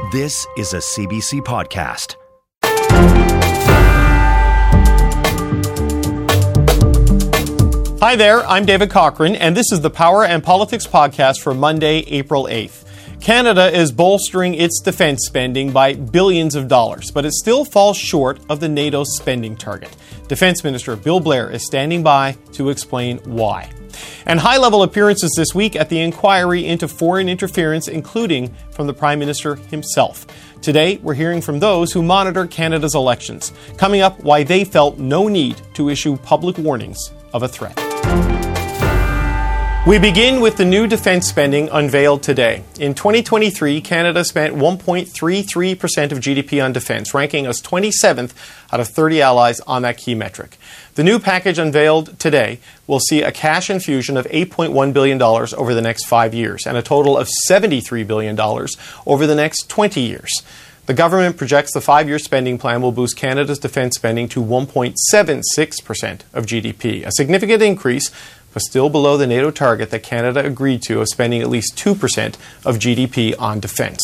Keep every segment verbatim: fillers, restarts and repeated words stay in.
This is a C B C podcast. Hi there, I'm David Cochrane, and this is the Power and Politics podcast for Monday, April eighth. Canada is bolstering its defense spending by billions of dollars, but it still falls short of the NATO spending target. Defense Minister Bill Blair is standing by to explain why. And high-level appearances this week at the inquiry into foreign interference, including from the Prime Minister himself. Today, we're hearing from those who monitor Canada's elections. Coming up, why they felt no need to issue public warnings of a threat. We begin with the new defense spending unveiled today. In twenty twenty-three, Canada spent one point three three percent of G D P on defense, ranking us twenty-seventh out of thirty allies on that key metric. The new package unveiled today will see a cash infusion of eight point one billion dollars over the next five years and a total of seventy-three billion dollars over the next twenty years. The government projects the five-year spending plan will boost Canada's defense spending to one point seven six percent of G D P, a significant increase, but still below the NATO target that Canada agreed to of spending at least two percent of G D P on defense.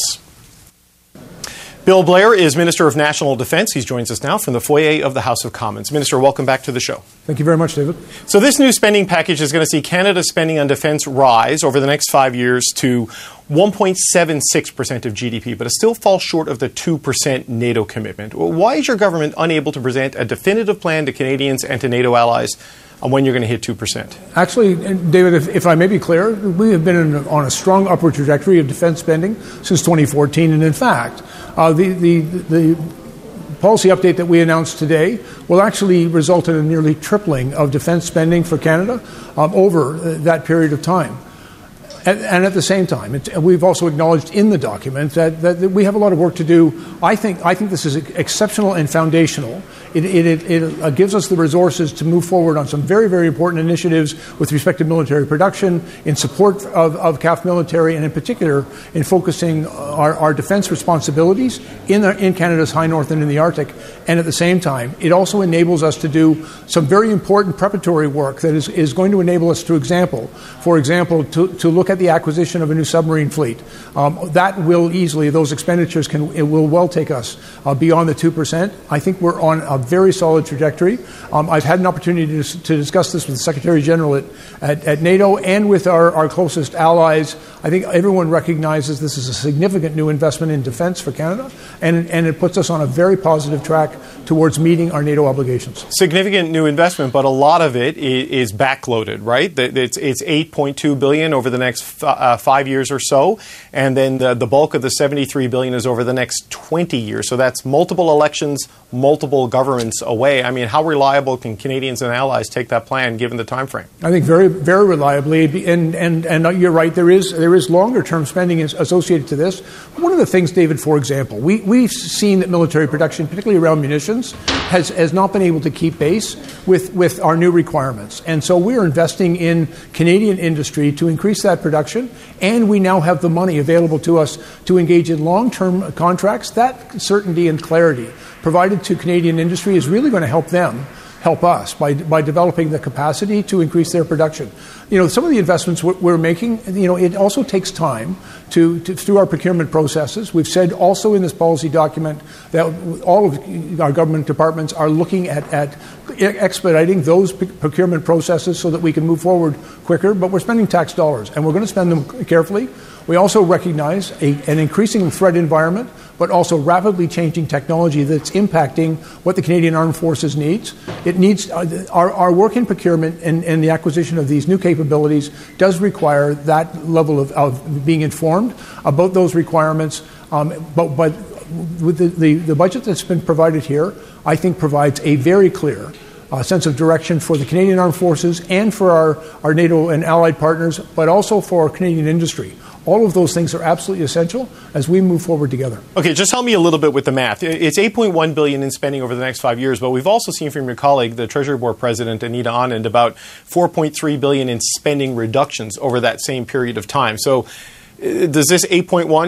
Bill Blair is Minister of National Defense. He joins us now from the foyer of the House of Commons. Minister, welcome back to the show. Thank you very much, David. So this new spending package is going to see Canada's spending on defense rise over the next five years to one point seven six percent of G D P, but it still falls short of the two percent NATO commitment. Why is your government unable to present a definitive plan to Canadians and to NATO allies on when you're going to hit two percent? Actually, David, if, if I may be clear, we have been in, on a strong upward trajectory of defense spending since twenty fourteen. And in fact, uh, the, the, the policy update that we announced today will actually result in a nearly tripling of defense spending for Canada um, over that period of time. And, and at the same time, it, we've also acknowledged in the document that, that, that we have a lot of work to do. I think I think this is exceptional and foundational. It, it, it, it uh, gives us the resources to move forward on some very, very important initiatives with respect to military production, in support of, of C A F military, and in particular in focusing our, our defense responsibilities in, the, in Canada's high north and in the Arctic. And at the same time, it also enables us to do some very important preparatory work that is, is going to enable us to example, for example, to, to look at the acquisition of a new submarine fleet. Um, that will easily, those expenditures can, it will well take us uh, beyond the two percent. I think we're on a very solid trajectory. Um, I've had an opportunity to, to discuss this with the Secretary General at, at, at NATO and with our, our closest allies. I think everyone recognizes this is a significant new investment in defense for Canada, and, and it puts us on a very positive track towards meeting our NATO obligations. Significant new investment, but a lot of it is backloaded, right? It's, it's eight point two billion dollars over the next uh, five years or so, and then the, the bulk of the seventy-three billion dollars is over the next twenty years. So that's multiple elections, multiple governments away. I mean, how reliable can Canadians and allies take that plan given the time frame? I think very, very reliably, and and and you're right. There is there is longer term spending associated to this. One of the things, David, for example, we we've seen that military production, particularly around munitions, has has not been able to keep pace with with our new requirements, and so we are investing in Canadian industry to increase that production, and we now have the money available to us to engage in long term contracts. That certainty and clarity provided to Canadian industry is really going to help them help us by by developing the capacity to increase their production. You know, some of the investments we're, we're making, you know, it also takes time to, to through our procurement processes. We've said also in this policy document that all of our government departments are looking at, at expediting those procurement processes so that we can move forward quicker, but we're spending tax dollars, and we're going to spend them carefully. We also recognize a, an increasing threat environment, but also rapidly changing technology that's impacting what the Canadian Armed Forces needs. It needs uh, our, our work in procurement and, and the acquisition of these new capabilities does require that level of, of being informed about those requirements. Um, but, but with the, the, the budget that's been provided here, I think provides a very clear uh, sense of direction for the Canadian Armed Forces and for our, our NATO and allied partners, but also for Canadian industry. All of those things are absolutely essential as we move forward together. Okay, just help me a little bit with the math. It's eight point one billion dollars in spending over the next five years, but we've also seen from your colleague, the Treasury Board President, Anita Anand, about four point three billion dollars in spending reductions over that same period of time. So uh, does this eight point one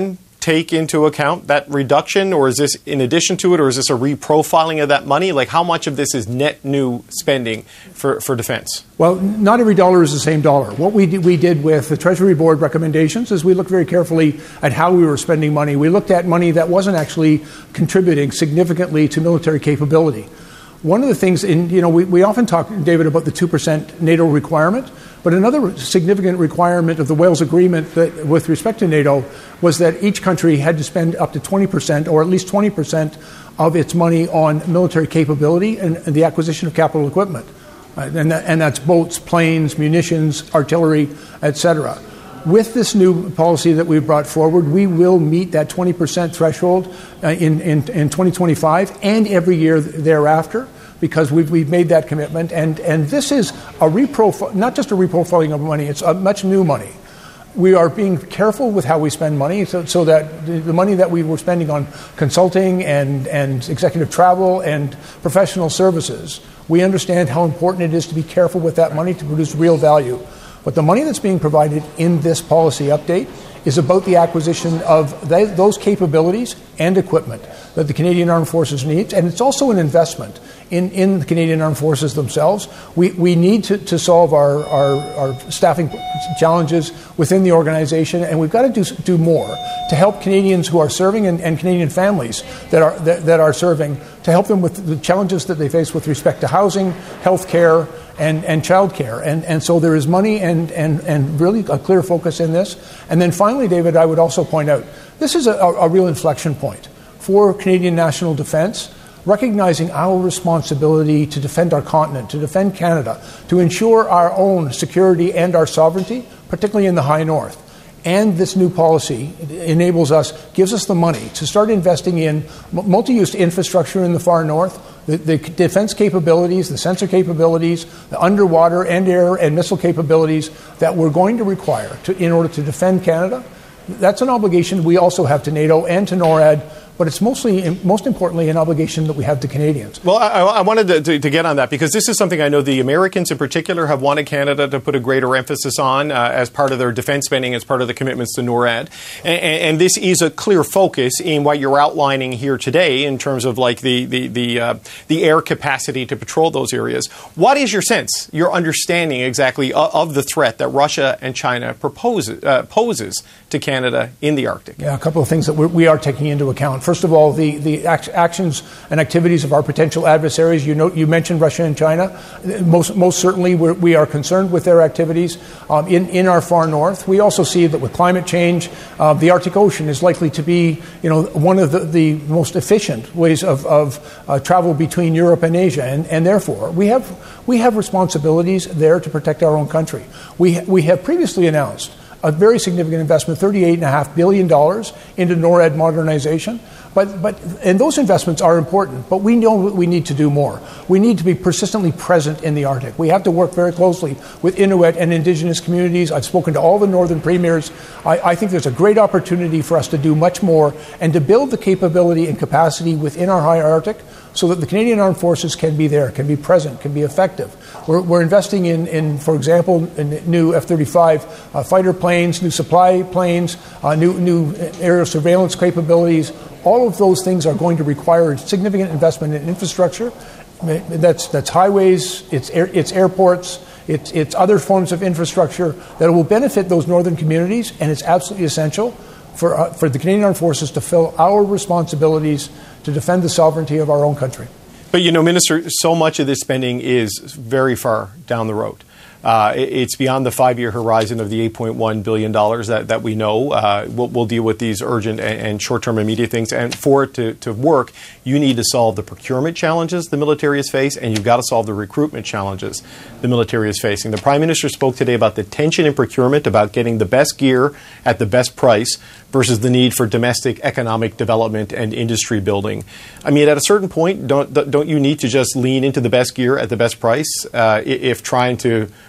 take into account that reduction, or is this in addition to it, or is this a reprofiling of that money? Like, how much of this is net new spending for, for defense? Well, not every dollar is the same dollar. What we did, we did with the Treasury Board recommendations is we looked very carefully at how we were spending money. We looked at money that wasn't actually contributing significantly to military capability. One of the things, in, you know, we, we often talk, David, about the two percent NATO requirement, but another significant requirement of the Wales Agreement that, with respect to NATO, was that each country had to spend up to twenty percent, or at least twenty percent of its money on military capability and, and the acquisition of capital equipment. Uh, and, that, and that's boats, planes, munitions, artillery, et cetera. With this new policy that we've brought forward, we will meet that twenty percent threshold uh, in, in, in twenty twenty-five and every year thereafter, because we've, we've made that commitment. And, and this is a reprofile, not just a reprofiling of money, it's a much new money. We are being careful with how we spend money so, so that the, the money that we were spending on consulting and, and executive travel and professional services, we understand how important it is to be careful with that money to produce real value. But the money that's being provided in this policy update is about the acquisition of th- those capabilities and equipment that the Canadian Armed Forces needs, and it's also an investment in, in the Canadian Armed Forces themselves. We, we need to, to solve our, our, our staffing challenges within the organization, and we've got to do, do more to help Canadians who are serving and, and Canadian families that are, that, that are serving, to help them with the challenges that they face with respect to housing, health care, and, and child care. And, and so there is money and, and, and really a clear focus in this. And then finally, David, I would also point out, this is a, a real inflection point for Canadian national defense, recognizing our responsibility to defend our continent, to defend Canada, to ensure our own security and our sovereignty, particularly in the high north. And this new policy enables us, gives us the money to start investing in multi-use infrastructure in the far north, the, the defense capabilities, the sensor capabilities, the underwater and air and missile capabilities that we're going to require to, in order to defend Canada. That's an obligation we also have to NATO and to NORAD, but it's mostly, most importantly, an obligation that we have to Canadians. Well, I, I wanted to, to, to get on that because this is something I know the Americans in particular have wanted Canada to put a greater emphasis on uh, as part of their defense spending, as part of the commitments to NORAD. And, and this is a clear focus in what you're outlining here today in terms of like the, the, the, uh, the air capacity to patrol those areas. What is your sense, your understanding exactly of, of the threat that Russia and China propose, uh, poses to Canada in the Arctic? Yeah, a couple of things that we're, we are taking into account. First of all, the, the act- actions and activities of our potential adversaries. You know, you mentioned Russia and China. Most, most certainly, we're, we are concerned with their activities um, in, in our far north. We also see that with climate change, uh, the Arctic Ocean is likely to be, you know, one of the, the most efficient ways of, of uh, travel between Europe and Asia, and, and therefore we have we have responsibilities there to protect our own country. We we have previously announced a very significant investment, thirty-eight point five billion dollars into NORAD modernization. But, but, and those investments are important, but we know we need to do more. We need to be persistently present in the Arctic. We have to work very closely with Inuit and Indigenous communities. I've spoken to all the northern premiers. I, I think there's a great opportunity for us to do much more and to build the capability and capacity within our high Arctic so that the Canadian Armed Forces can be there, can be present, can be effective. We're, we're investing in, in, for example, in new F thirty-five uh, fighter planes, new supply planes, uh, new, new aerial surveillance capabilities. All of those things are going to require significant investment in infrastructure. That's, that's highways, it's, air, it's airports, it's, it's other forms of infrastructure that will benefit those northern communities, and it's absolutely essential for, uh, for the Canadian Armed Forces to fill our responsibilities to defend the sovereignty of our own country. But, you know, Minister, so much of this spending is very far down the road. Uh, it's beyond the five-year horizon of the eight point one billion dollars that, that we know. Uh, we'll, we'll deal with these urgent and, and short-term immediate things. And for it to, to work, you need to solve the procurement challenges the military is facing, and you've got to solve the recruitment challenges the military is facing. The Prime Minister spoke today about the tension in procurement, about getting the best gear at the best price versus the need for domestic economic development and industry building. I mean, at a certain point, don't don't you need to just lean into the best gear at the best price uh, if trying to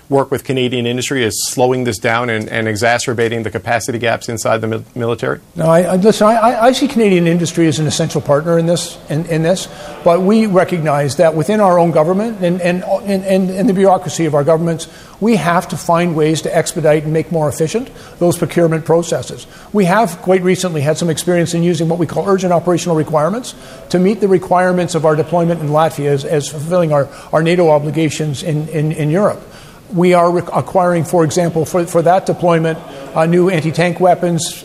work with Canadian industry as slowing this down and, and exacerbating the capacity gaps inside the mil- military? No, I, I, listen, I, I see Canadian industry as an essential partner in this, in, in this, but we recognize that within our own government and, and, and, and the bureaucracy of our governments, we have to find ways to expedite and make more efficient those procurement processes. We have quite recently had some experience in using what we call urgent operational requirements to meet the requirements of our deployment in Latvia as, as fulfilling our, our NATO obligations in, in, in Europe. We are re- acquiring, for example, for, for that deployment, uh, new anti-tank weapons,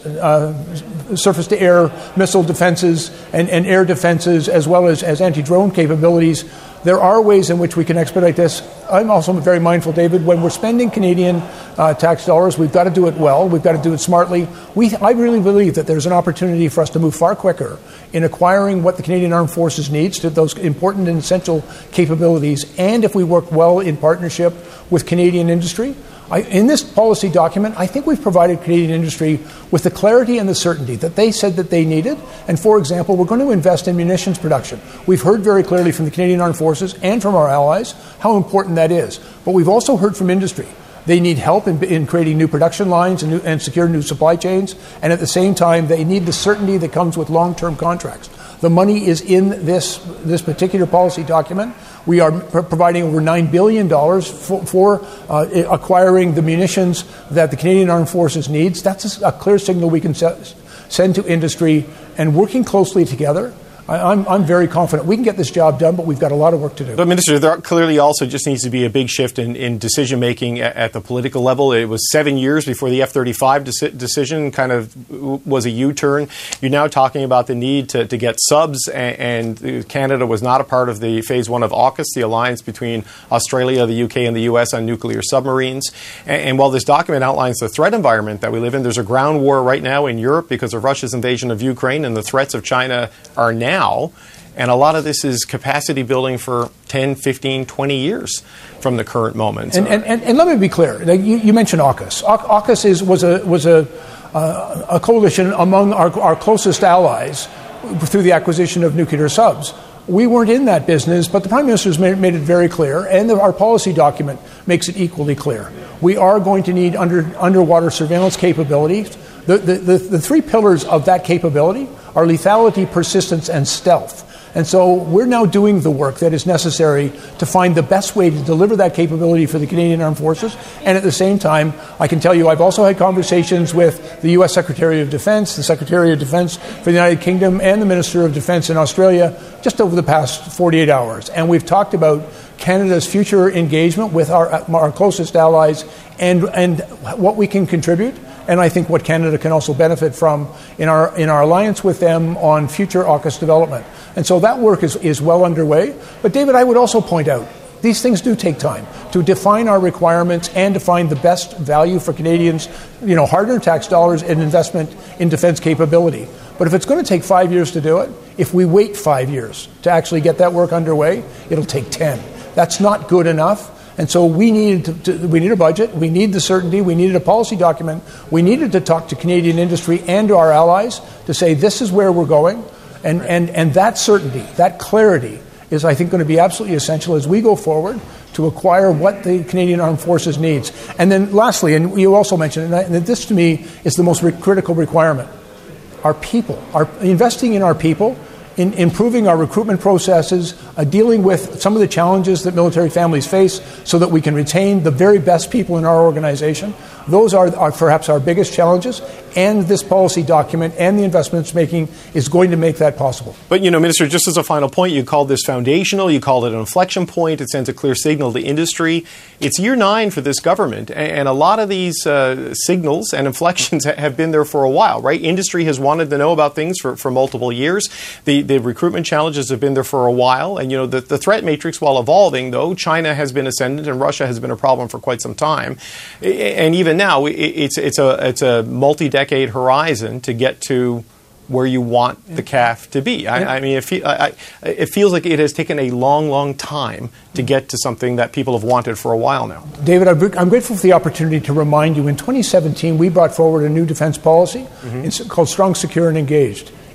uh, surface-to-air missile defenses, and, and air defenses, as well as, as anti-drone capabilities. There are ways in which we can expedite this. I'm also very mindful, David, when we're spending Canadian uh, tax dollars, we've got to do it well. We've got to do it smartly. We, I really believe that there's an opportunity for us to move far quicker in acquiring what the Canadian Armed Forces needs to those important and essential capabilities. And if we work well in partnership with Canadian industry, I, in this policy document, I think we've provided Canadian industry with the clarity and the certainty that they said that they needed. And for example, we're going to invest in munitions production. We've heard very clearly from the Canadian Armed Forces and from our allies how important that is. But we've also heard from industry. They need help in, in creating new production lines and, new, and secure new supply chains. And at the same time, they need the certainty that comes with long-term contracts. The money is in this, this particular policy document. We are pr- providing over nine billion dollars for, for uh, acquiring the munitions that the Canadian Armed Forces needs. That's a, a clear signal we can se- send to industry, and working closely together. I, I'm, I'm very confident we can get this job done, but we've got a lot of work to do. But, Minister, there clearly also just needs to be a big shift in, in decision-making at, at the political level. It was seven years before the F thirty-five deci- decision kind of was a U-turn. You're now talking about the need to, to get subs, and, and Canada was not a part of the phase one of AUKUS, the alliance between Australia, the U K, and the U S on nuclear submarines. And, and while this document outlines the threat environment that we live in, there's a ground war right now in Europe because of Russia's invasion of Ukraine, and the threats of China are now. Now, and a lot of this is capacity building for ten, fifteen, twenty years from the current moment. And, and, and, and let me be clear. You, you mentioned AUKUS. AUKUS is, was a was a, uh, a coalition among our, our closest allies through the acquisition of nuclear subs. We weren't in that business, but the Prime Minister has made, made it very clear, and the, our policy document makes it equally clear. We are going to need under, underwater surveillance capabilities. The, the, the, the three pillars of that capability are lethality, persistence, and stealth. And so we're now doing the work that is necessary to find the best way to deliver that capability for the Canadian Armed Forces. And at the same time, I can tell you I've also had conversations with the U S Secretary of Defense, the Secretary of Defense for the United Kingdom, and the Minister of Defense in Australia just over the past forty-eight hours. And we've talked about Canada's future engagement with our, our closest allies and, and what we can contribute. And I think what Canada can also benefit from in our in our alliance with them on future AUKUS development. And so that work is, is well underway. But David, I would also point out, these things do take time to define our requirements and to find the best value for Canadians, you know, hard-earned tax dollars and investment in defense capability. But if it's going to take five years to do it, if we wait five years to actually get that work underway, it'll take ten. That's not good enough. And so we needed to, to, we need a budget, we need the certainty, we needed a policy document, we needed to talk to Canadian industry and to our allies to say this is where we're going. And, and, and that certainty, that clarity is, I think, going to be absolutely essential as we go forward to acquire what the Canadian Armed Forces needs. And then lastly, and you also mentioned, and this to me is the most re- critical requirement, our people, our investing in our people, in improving our recruitment processes, uh, dealing with some of the challenges that military families face so that we can retain the very best people in our organization. Those are, are perhaps our biggest challenges, and this policy document and the investments making is going to make that possible. But, you know, Minister, just as a final point, you called this foundational, you called it an inflection point, it sends a clear signal to industry. It's year nine for this government, and a lot of these uh, signals and inflections have been there for a while, right? Industry has wanted to know about things for, for multiple years. The, the recruitment challenges have been there for a while, and, you know, the, the threat matrix, while evolving, though, China has been ascendant and Russia has been a problem for quite some time. And even now, it's it's a it's a multi-decade horizon to get to where you want the C A F to be. I, I mean, it, fe- I, it feels like it has taken a long, long time to get to something that people have wanted for a while now. David, I'm grateful for the opportunity to remind you, in twenty seventeen, we brought forward a new defense policy. Mm-hmm. It's called Strong, Secure, and Engaged.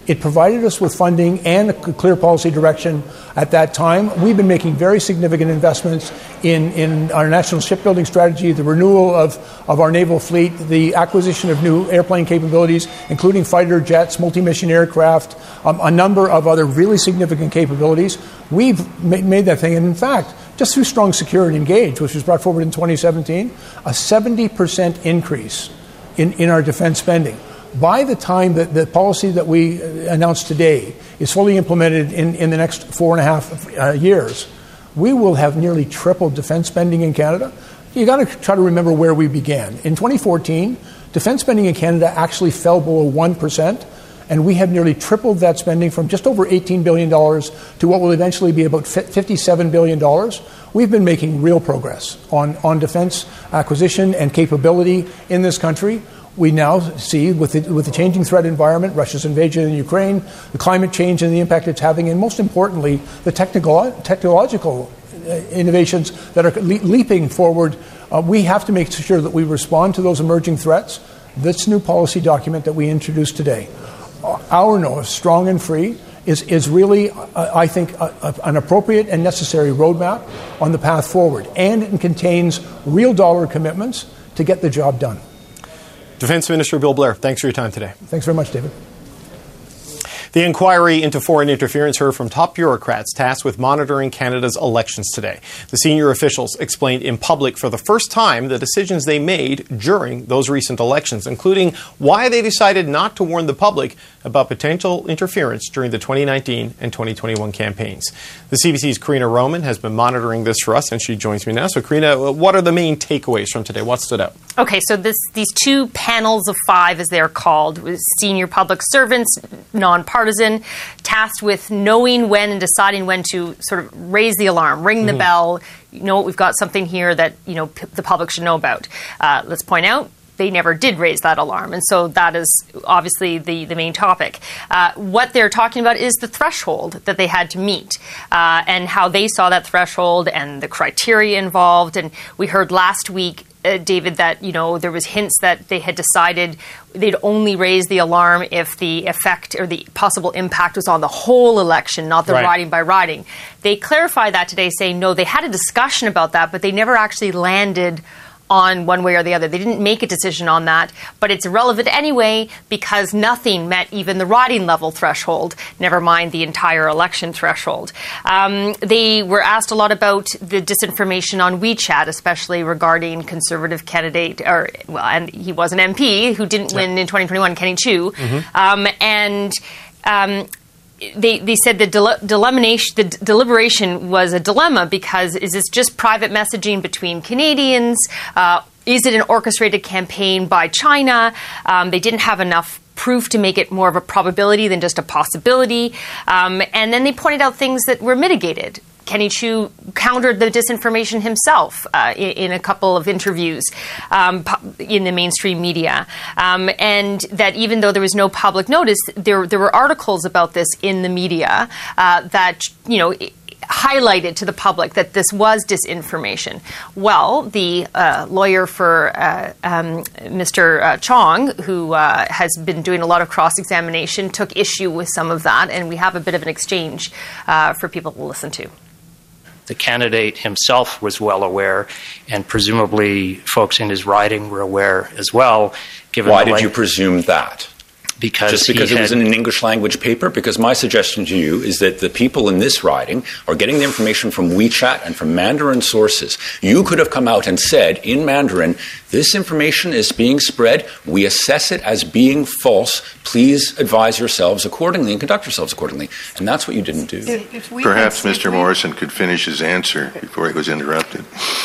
It provided us with funding and a clear policy direction at that time. We've been making very significant investments in, in our national shipbuilding strategy, the renewal of, of our naval fleet, the acquisition of new airplane capabilities, including fighter jets, multi-mission aircraft, um, a number of other really significant capabilities. We've ma- made that thing. And in fact, just through Strong Security Engage, which was brought forward in twenty seventeen, a seventy percent increase in, in our defense spending. By the time that the policy that we announced today is fully implemented in, in the next four and a half uh, years, we will have nearly tripled defense spending in Canada. You got to try to remember where we began. In twenty fourteen, defense spending in Canada actually fell below one percent, and we have nearly tripled that spending from just over eighteen billion dollars to what will eventually be about fifty-seven billion dollars. We've been making real progress on, on defense acquisition and capability in this country. We now see, with the, with the changing threat environment, Russia's invasion in Ukraine, the climate change and the impact it's having, and most importantly, the technical, technological innovations that are le- leaping forward, uh, we have to make sure that we respond to those emerging threats. This new policy document that we introduced today, our NOAA, Strong and Free, is, is really, uh, I think, a, a, an appropriate and necessary roadmap on the path forward. And it contains real dollar commitments to get the job done. Defense Minister Bill Blair, thanks for your time today. Thanks very much, David. The inquiry into foreign interference heard from top bureaucrats tasked with monitoring Canada's elections today. The senior officials explained in public for the first time the decisions they made during those recent elections, including why they decided not to warn the public about potential interference during the twenty nineteen and twenty twenty-one campaigns. The C B C's Karina Roman has been monitoring this for us, and she joins me now. So, Karina, what are the main takeaways from today? What stood out? Okay, so this, these two panels of five, as they're called, with senior public servants, nonpartisan, tasked with knowing when and deciding when to sort of raise the alarm, ring the mm-hmm. bell. You know, we've got something here that, you know, p- the public should know about. Uh, let's point out, they never did raise that alarm. And so that is obviously the, the main topic. Uh, what they're talking about is the threshold that they had to meet uh, and how they saw that threshold and the criteria involved. And we heard last week, uh, David, that, you know, there was hints that they had decided they'd only raise the alarm if the effect or the possible impact was on the whole election, not the right. riding by riding. They clarified that today, saying, no, they had a discussion about that, but they never actually landed on one way or the other. They didn't make a decision on that, but it's irrelevant anyway because nothing met even the riding level threshold, never mind the entire election threshold. Um, they were asked a lot about the disinformation on WeChat, especially regarding Conservative candidate, or well, and he was an M P who didn't win in twenty twenty-one, Kenny Chiu, mm-hmm. um, and um, They they said the del- delimination, the d- deliberation was a dilemma because is this just private messaging between Canadians? Uh, is it an orchestrated campaign by China? Um, they didn't have enough proof to make it more of a probability than just a possibility. Um, and then they pointed out things that were mitigated. Kenny Chiu countered the disinformation himself uh, in, in a couple of interviews um, in the mainstream media. Um, and that even though there was no public notice, there there were articles about this in the media uh, that, you know, highlighted to the public that this was disinformation. Well, the uh, lawyer for uh, um, Mister Uh, Chong, who uh, has been doing a lot of cross-examination, took issue with some of that, and we have a bit of an exchange uh, for people to listen to. The candidate himself was well aware, and presumably folks in his riding were aware as well. Given Why did you presume that? Because Just because had, it was in an English language paper? Because my suggestion to you is that the people in this riding are getting the information from WeChat and from Mandarin sources. You could have come out and said in Mandarin, this information is being spread. We assess it as being false. Please advise yourselves accordingly and conduct yourselves accordingly. And that's what you didn't do. If, if Perhaps Mister Morrison could finish his answer before he was interrupted.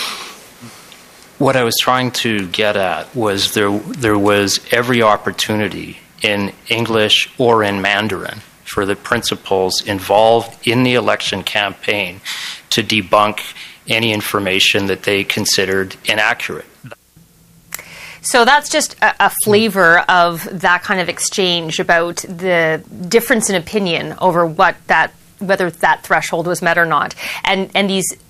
What I was trying to get at was there there was every opportunity in English or in Mandarin for the principals involved in the election campaign to debunk any information that they considered inaccurate. So that's just a, a flavor of that kind of exchange about the difference in opinion over what that whether that threshold was met or not. And and these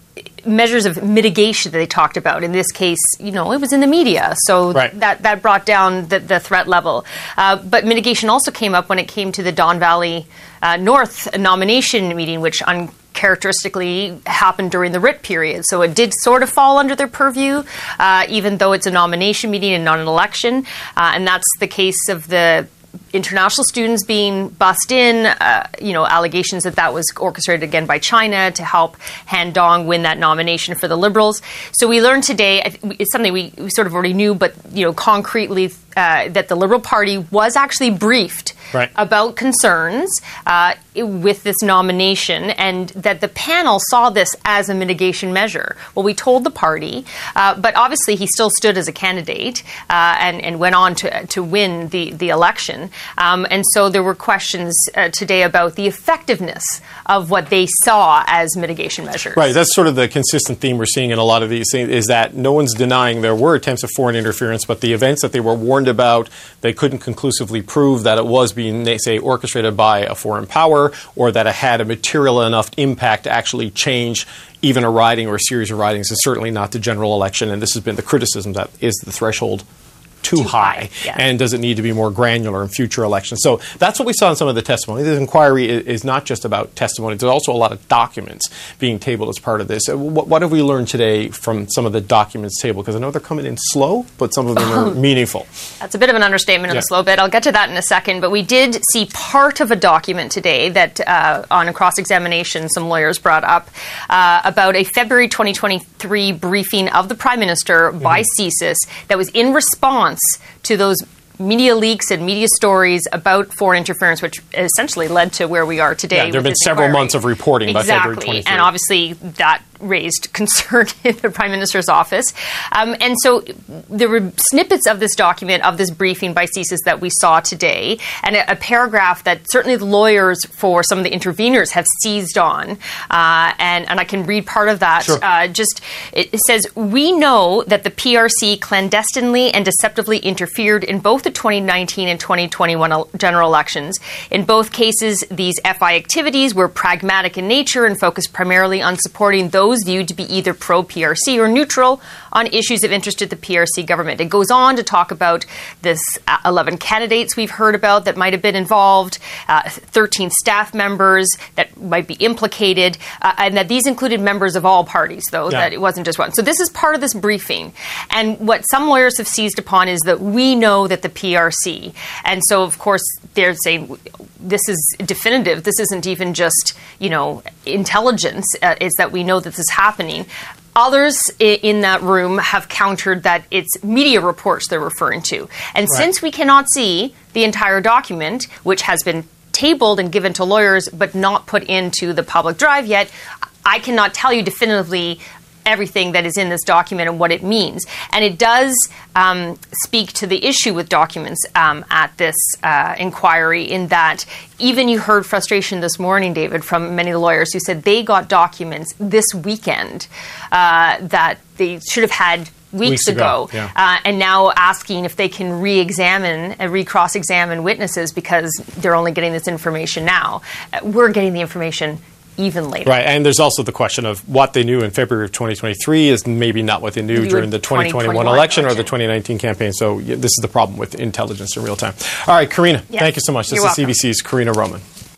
measures of mitigation that they talked about. In this case, you know, it was in the media, so right. that, that brought down the, the threat level. Uh, but mitigation also came up when it came to the Don Valley uh, North nomination meeting, which uncharacteristically happened during the writ period. So it did sort of fall under their purview, uh, even though it's a nomination meeting and not an election. Uh, and that's the case of the international students being bussed in, uh, you know, allegations that that was orchestrated again by China to help Han Dong win that nomination for the Liberals. So we learned today, it's something we, we sort of already knew, but, you know, concretely uh, that the Liberal Party was actually briefed right. about concerns uh, with this nomination, and that the panel saw this as a mitigation measure. Well, we told the party, uh, but obviously he still stood as a candidate uh, and, and went on to, to win the, the election. Um, and so there were questions uh, today about the effectiveness of what they saw as mitigation measures. Right. That's sort of the consistent theme we're seeing in a lot of these things, is that no one's denying there were attempts of foreign interference, but the events that they were warned about, they couldn't conclusively prove that it was being, say, orchestrated by a foreign power, or that it had a material enough impact to actually change even a riding or a series of ridings, and certainly not the general election. And this has been the criticism, that is the threshold too, too high, high yeah. and does it need to be more granular in future elections? So that's what we saw in some of the testimony. This inquiry is, is not just about testimony. There's also a lot of documents being tabled as part of this. What, what have we learned today from some of the documents tabled? Because I know they're coming in slow, but some of them are meaningful. That's a bit of an understatement of yeah. the slow bit. I'll get to that in a second. But we did see part of a document today that uh, on a cross-examination some lawyers brought up uh, about a February twenty twenty-three briefing of the Prime Minister mm-hmm. by CSIS that was in response to those media leaks and media stories about foreign interference, which essentially led to where we are today. Yeah, there have been several inquiry. months of reporting exactly. by February twenty-third. And obviously that raised concern in the Prime Minister's office. Um, and so there were snippets of this document, of this briefing by CSIS that we saw today, and a, a paragraph that certainly the lawyers for some of the interveners have seized on. Uh, and, and I can read part of that. Sure. Uh, just it, it says, "We know that the P R C clandestinely and deceptively interfered in both the twenty nineteen and twenty twenty-one general elections. In both cases, these F I activities were pragmatic in nature and focused primarily on supporting those viewed to be either pro-P R C or neutral on issues of interest to the P R C government." It goes on to talk about this uh, eleven candidates we've heard about that might have been involved, uh, thirteen staff members that might be implicated, uh, and that these included members of all parties, though, yeah. that it wasn't just one. So this is part of this briefing. And what some lawyers have seized upon is that we know that the P R C, and so, of course, they're saying this is definitive. This isn't even just, you know, intelligence. Uh, it's that we know that this is happening. Others in that room have countered that it's media reports they're referring to. And right. since we cannot see the entire document, which has been tabled and given to lawyers but not put into the public drive yet, I cannot tell you definitively everything that is in this document and what it means. And it does um, speak to the issue with documents um, at this uh, inquiry, in that even you heard frustration this morning, David, from many of the lawyers who said they got documents this weekend uh, that they should have had weeks, weeks ago, ago yeah. uh, and now asking if they can re-examine and re-cross-examine witnesses because they're only getting this information now. Uh, we're getting the information even later. Right, and there's also the question of what they knew in February of twenty twenty-three is maybe not what they knew during the twenty twenty-one election or the twenty nineteen campaign. So yeah, this is the problem with intelligence in real time. All right, Karina, yeah. thank you so much. This You're is welcome. C B C's Karina Roman.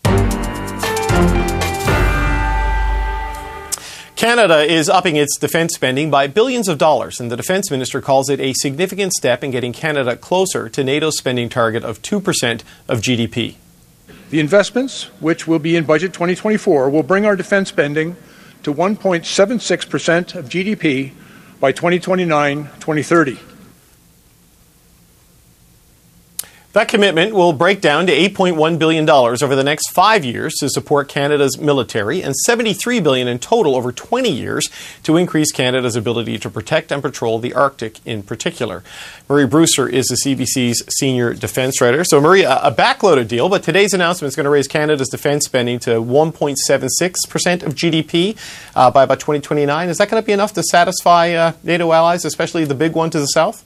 Canada is upping its defence spending by billions of dollars, and the Defence Minister calls it a significant step in getting Canada closer to NATO's spending target of two percent of G D P. The investments, which will be in Budget twenty twenty-four, will bring our defence spending to one point seven six percent of G D P by twenty twenty-nine to twenty thirty. That commitment will break down to eight point one billion dollars over the next five years to support Canada's military, and seventy-three billion dollars in total over twenty years to increase Canada's ability to protect and patrol the Arctic in particular. Marie Brewster is the C B C's senior defence writer. So, Marie, a backloaded deal, but today's announcement is going to raise Canada's defence spending to one point seven six percent of G D P uh, by about twenty twenty-nine. Is that going to be enough to satisfy uh, NATO allies, especially the big one to the south?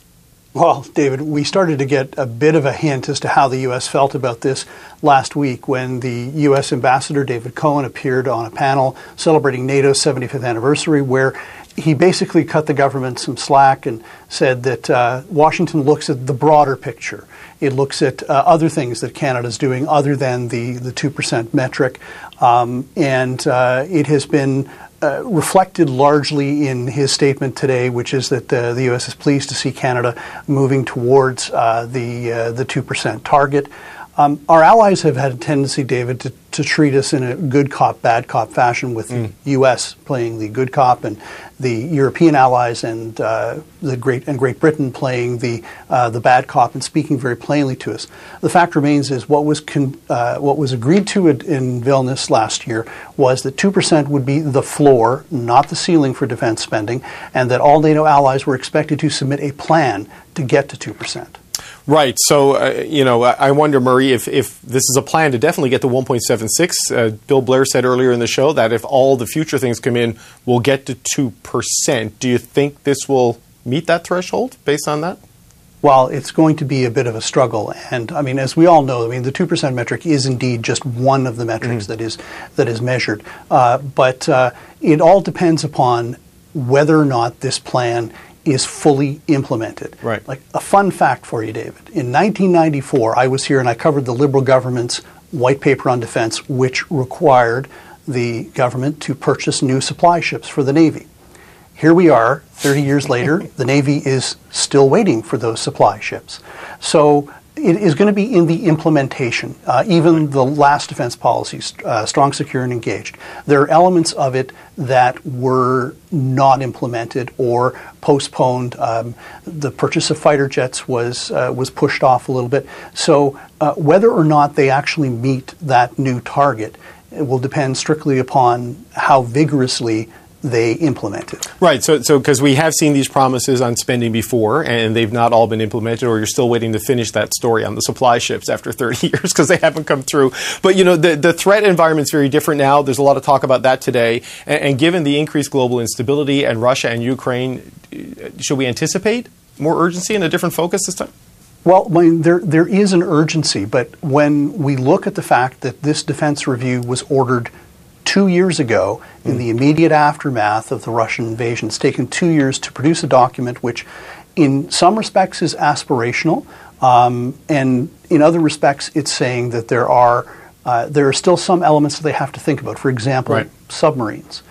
Well, David, we started to get a bit of a hint as to how the U S felt about this last week when the U S ambassador, David Cohen, appeared on a panel celebrating NATO's seventy-fifth anniversary, where he basically cut the government some slack and said that uh, Washington looks at the broader picture. It looks at uh, other things that Canada's doing other than the, the two percent metric. Um, and uh, it has been Uh, reflected largely in his statement today, which is that uh, the U S is pleased to see Canada moving towards uh, the uh, the two percent target. Um, our allies have had a tendency, David, to, to treat us in a good cop, bad cop fashion, with mm. the U S playing the good cop and the European allies and uh, the Great and Great Britain playing the uh, the bad cop and speaking very plainly to us. The fact remains is what was con, uh, what was agreed to in Vilnius last year was that two percent would be the floor, not the ceiling for defense spending, and that all NATO allies were expected to submit a plan to get to two percent. Right. So, uh, you know, I wonder, Murray, if, if this is a plan to definitely get to one point seven six. Uh, Bill Blair said earlier in the show that if all the future things come in, we'll get to two percent. Do you think this will meet that threshold based on that? Well, it's going to be a bit of a struggle. And, I mean, as we all know, I mean, the two percent metric is indeed just one of the metrics mm. that is that is measured. Uh, but uh, it all depends upon whether or not this plan is fully implemented. Right. Like a fun fact for you, David. In nineteen ninety-four, I was here and I covered the Liberal government's white paper on defense, which required the government to purchase new supply ships for the Navy. Here we are, thirty years later, the Navy is still waiting for those supply ships. So it is going to be in the implementation. Uh, even the last defense policies, uh, strong, secure, and engaged, there are elements of it that were not implemented or postponed. Um, the purchase of fighter jets was uh, was pushed off a little bit. So uh, whether or not they actually meet that new target, it will depend strictly upon how vigorously they implement it. Right. So, so because we have seen these promises on spending before, and they've not all been implemented, or you're still waiting to finish that story on the supply ships after thirty years because they haven't come through. But, you know, the, the threat environment is very different now. There's a lot of talk about that today. And, and given the increased global instability and Russia and Ukraine, should we anticipate more urgency and a different focus this time? Well, I mean, there there is an urgency, but when we look at the fact that this defense review was ordered two years ago, in the immediate aftermath of the Russian invasion. It's taken two years to produce a document which, in some respects, is aspirational, um, and in other respects, it's saying that there are uh, there are still some elements that they have to think about. For example, right. submarines.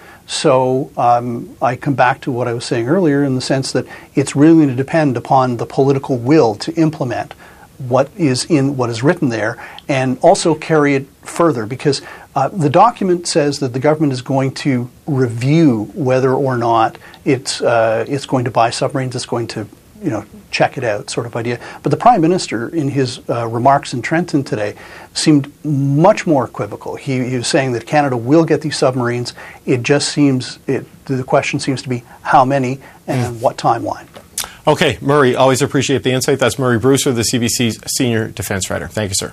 So um, I come back to what I was saying earlier in the sense that it's really going to depend upon the political will to implement what is in what is written there, and also carry it further, because uh, the document says that the government is going to review whether or not it's uh, it's going to buy submarines, it's going to you know check it out, sort of idea. But the Prime Minister, in his uh, remarks in Trenton today, seemed much more equivocal. He, he was saying that Canada will get these submarines. It just seems it, the question seems to be how many and mm. what timeline. Okay, Murray, always appreciate the insight. That's Murray Brewster, the C B C's senior defense writer. Thank you, sir.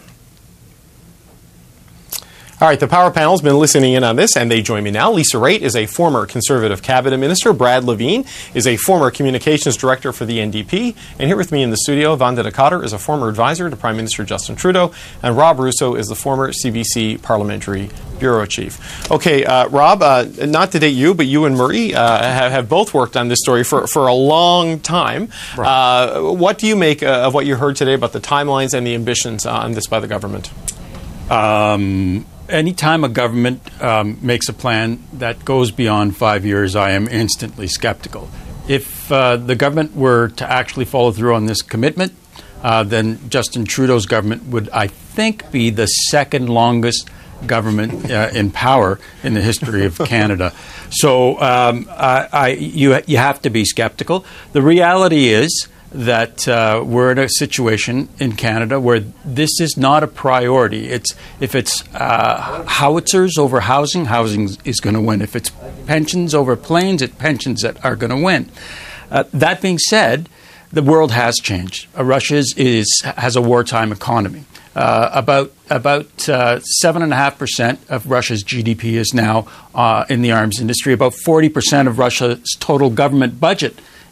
All right, the Power Panel's been listening in on this, and they join me now. Lisa Raitt is a former Conservative cabinet minister. Brad Levine is a former communications director for the N D P. And here with me in the studio, Vandana Cotter is a former advisor to Prime Minister Justin Trudeau. And Rob Russo is the former C B C parliamentary bureau chief. Okay, uh, Rob, uh, not to date you, but you and Murray uh, have, have both worked on this story for, for a long time. Right. Uh, what do you make uh, of what you heard today about the timelines and the ambitions on this by the government? Um... Anytime a government um, makes a plan that goes beyond five years, I am instantly skeptical. If uh, the government were to actually follow through on this commitment, uh, then Justin Trudeau's government would, I think, be the second longest government uh, in power in the history of Canada. So um, I, I, you, you have to be skeptical. The reality is that uh, we're in a situation in Canada where this is not a priority. It's if it's uh, howitzers over housing, housing is going to win. If it's pensions over planes, it's pensions that are going to win. Uh, that being said, the world has changed. Uh, Russia is, is has a wartime economy. Uh, about about uh, seven and a half percent of Russia's G D P is now uh, in the arms industry. About forty percent of Russia's total government budget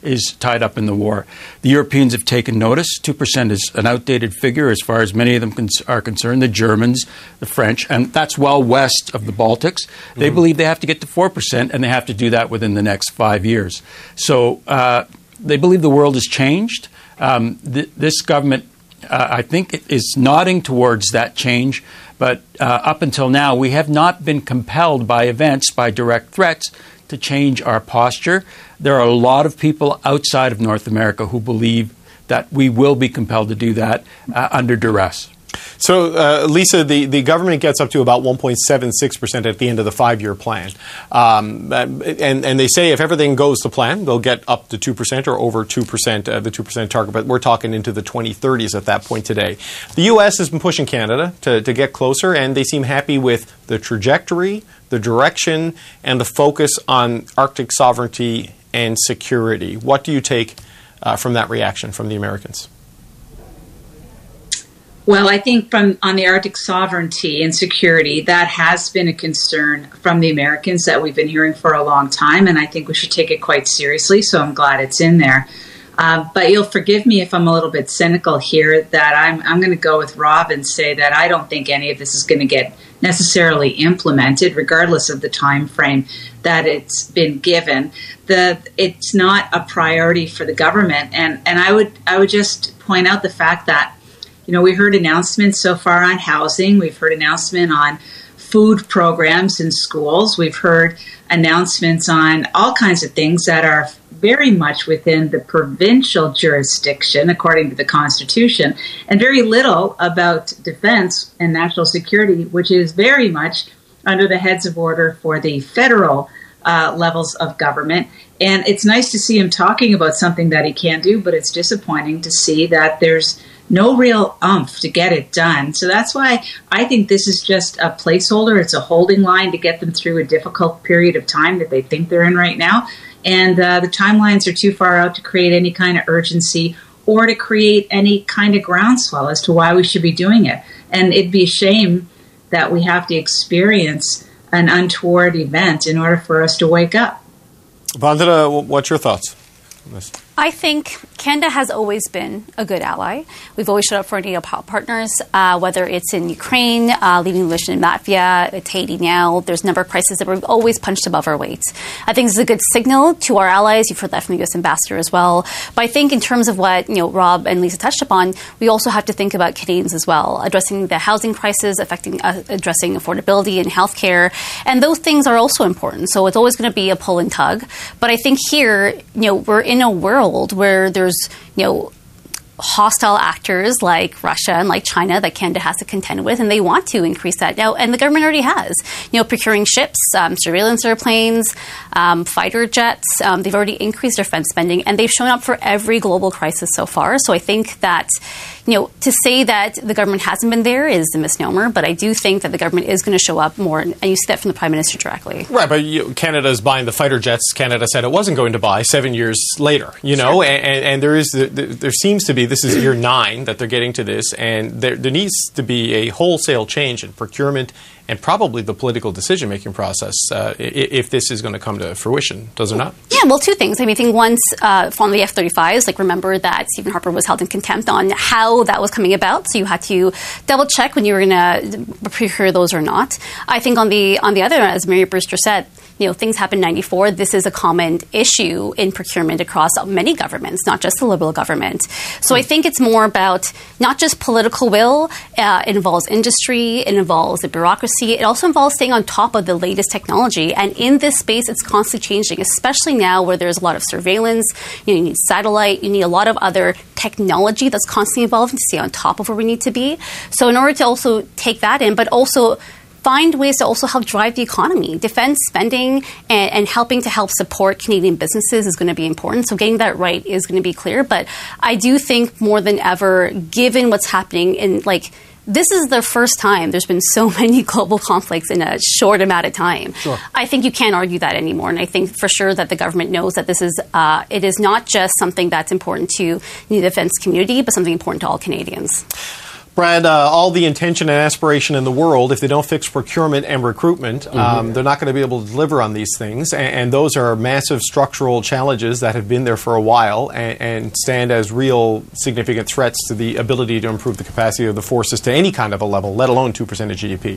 is tied up in the war. The Europeans have taken notice. two percent is an outdated figure as far as many of them cons- are concerned, the Germans, the French, and that's well west of the Baltics. They mm-hmm. believe they have to get to four percent, and they have to do that within the next five years. So uh, they believe the world has changed. Um, th- this government, uh, I think, is nodding towards that change, but uh, up until now, we have not been compelled by events, by direct threats, to change our posture. There are a lot of people outside of North America who believe that we will be compelled to do that uh, under duress. So, uh, Lisa, the, the government gets up to about one point seven six percent at the end of the five-year plan. Um, and, and they say if everything goes to plan, they'll get up to two percent or over two percent, uh, the two percent target. But we're talking into the twenty thirties at that point today. The U S has been pushing Canada to, to get closer, and they seem happy with the trajectory, the direction, and the focus on Arctic sovereignty and security. What do you take uh, from that reaction from the Americans? Well, I think from on the Arctic sovereignty and security, that has been a concern from the Americans that we've been hearing for a long time, and I think we should take it quite seriously, so I'm glad it's in there. Uh, but you'll forgive me if I'm a little bit cynical here, that I'm, I'm going to go with Rob and say that I don't think any of this is going to get necessarily implemented, regardless of the time frame that it's been given. The it's not a priority for the government, and, and I would I would just point out the fact that, you know, we heard announcements so far on housing. We've heard announcement on food programs in schools. We've heard announcements on all kinds of things that are very much within the provincial jurisdiction, according to the Constitution, and very little about defense and national security, which is very much under the heads of order for the federal uh, levels of government. And it's nice to see him talking about something that he can do, but it's disappointing to see that there's no real oomph to get it done. So that's why I think this is just a placeholder. It's a holding line to get them through a difficult period of time that they think they're in right now. And uh, the timelines are too far out to create any kind of urgency or to create any kind of groundswell as to why we should be doing it. And it'd be a shame that we have to experience an untoward event in order for us to wake up. Vandana, what's your thoughts on this? I think Canada has always been a good ally. We've always showed up for our NATO partners, uh, whether it's in Ukraine, uh, leading the mission in Latvia, it's Haiti now. There's a number of crises that we've always punched above our weight. I think this is a good signal to our allies. You've heard that from the U S ambassador as well. But I think in terms of what, you know, Rob and Lisa touched upon, we also have to think about Canadians as well, addressing the housing crisis, affecting uh, addressing affordability and healthcare, and those things are also important. So it's always going to be a pull and tug. But I think here, you know, we're in a world where there's, you know, hostile actors like Russia and like China that Canada has to contend with, and they want to increase that now. And the government already has, you know, procuring ships, um, surveillance airplanes, um, fighter jets. Um, they've already increased their defense spending, and they've shown up for every global crisis so far. So I think that, you know, to say that the government hasn't been there is a misnomer, but I do think that the government is going to show up more, and you see that from the Prime Minister directly. Right, but you, Canada's buying the fighter jets Canada said it wasn't going to buy seven years later, you know, sure. and, and there is the, the, there seems to be, this is year nine that they're getting to this, and there, there needs to be a wholesale change in procurement and probably the political decision-making process uh, if this is going to come to fruition, does it not? Yeah, well, two things. I mean, I think once uh, on the F thirty-fives, like remember that Stephen Harper was held in contempt on how that was coming about, so you had to double-check when you were going to procure those or not. I think on the on the other, as Mary Brewster said, you know, things happened in ninety-four. This is a common issue in procurement across many governments, not just the Liberal government. So I think it's more about not just political will. Uh, it involves industry. It involves the bureaucracy. It also involves staying on top of the latest technology. And in this space, it's constantly changing, especially now where there's a lot of surveillance. You know, you need satellite. You need a lot of other technology that's constantly evolving to stay on top of where we need to be. So in order to also take that in, but also find ways to also help drive the economy. Defense spending and, and helping to help support Canadian businesses is going to be important. So getting that right is going to be clear. But I do think more than ever, given what's happening in, like, this is the first time there's been so many global conflicts in a short amount of time. Sure. I think you can't argue that anymore. And I think for sure that the government knows that this is, uh, it is not just something that's important to the defense community, but something important to all Canadians. Brad, uh, all the intention and aspiration in the world, if they don't fix procurement and recruitment, mm-hmm. um, they're not going to be able to deliver on these things. And, and those are massive structural challenges that have been there for a while and, and stand as real significant threats to the ability to improve the capacity of the forces to any kind of a level, let alone two percent of G D P.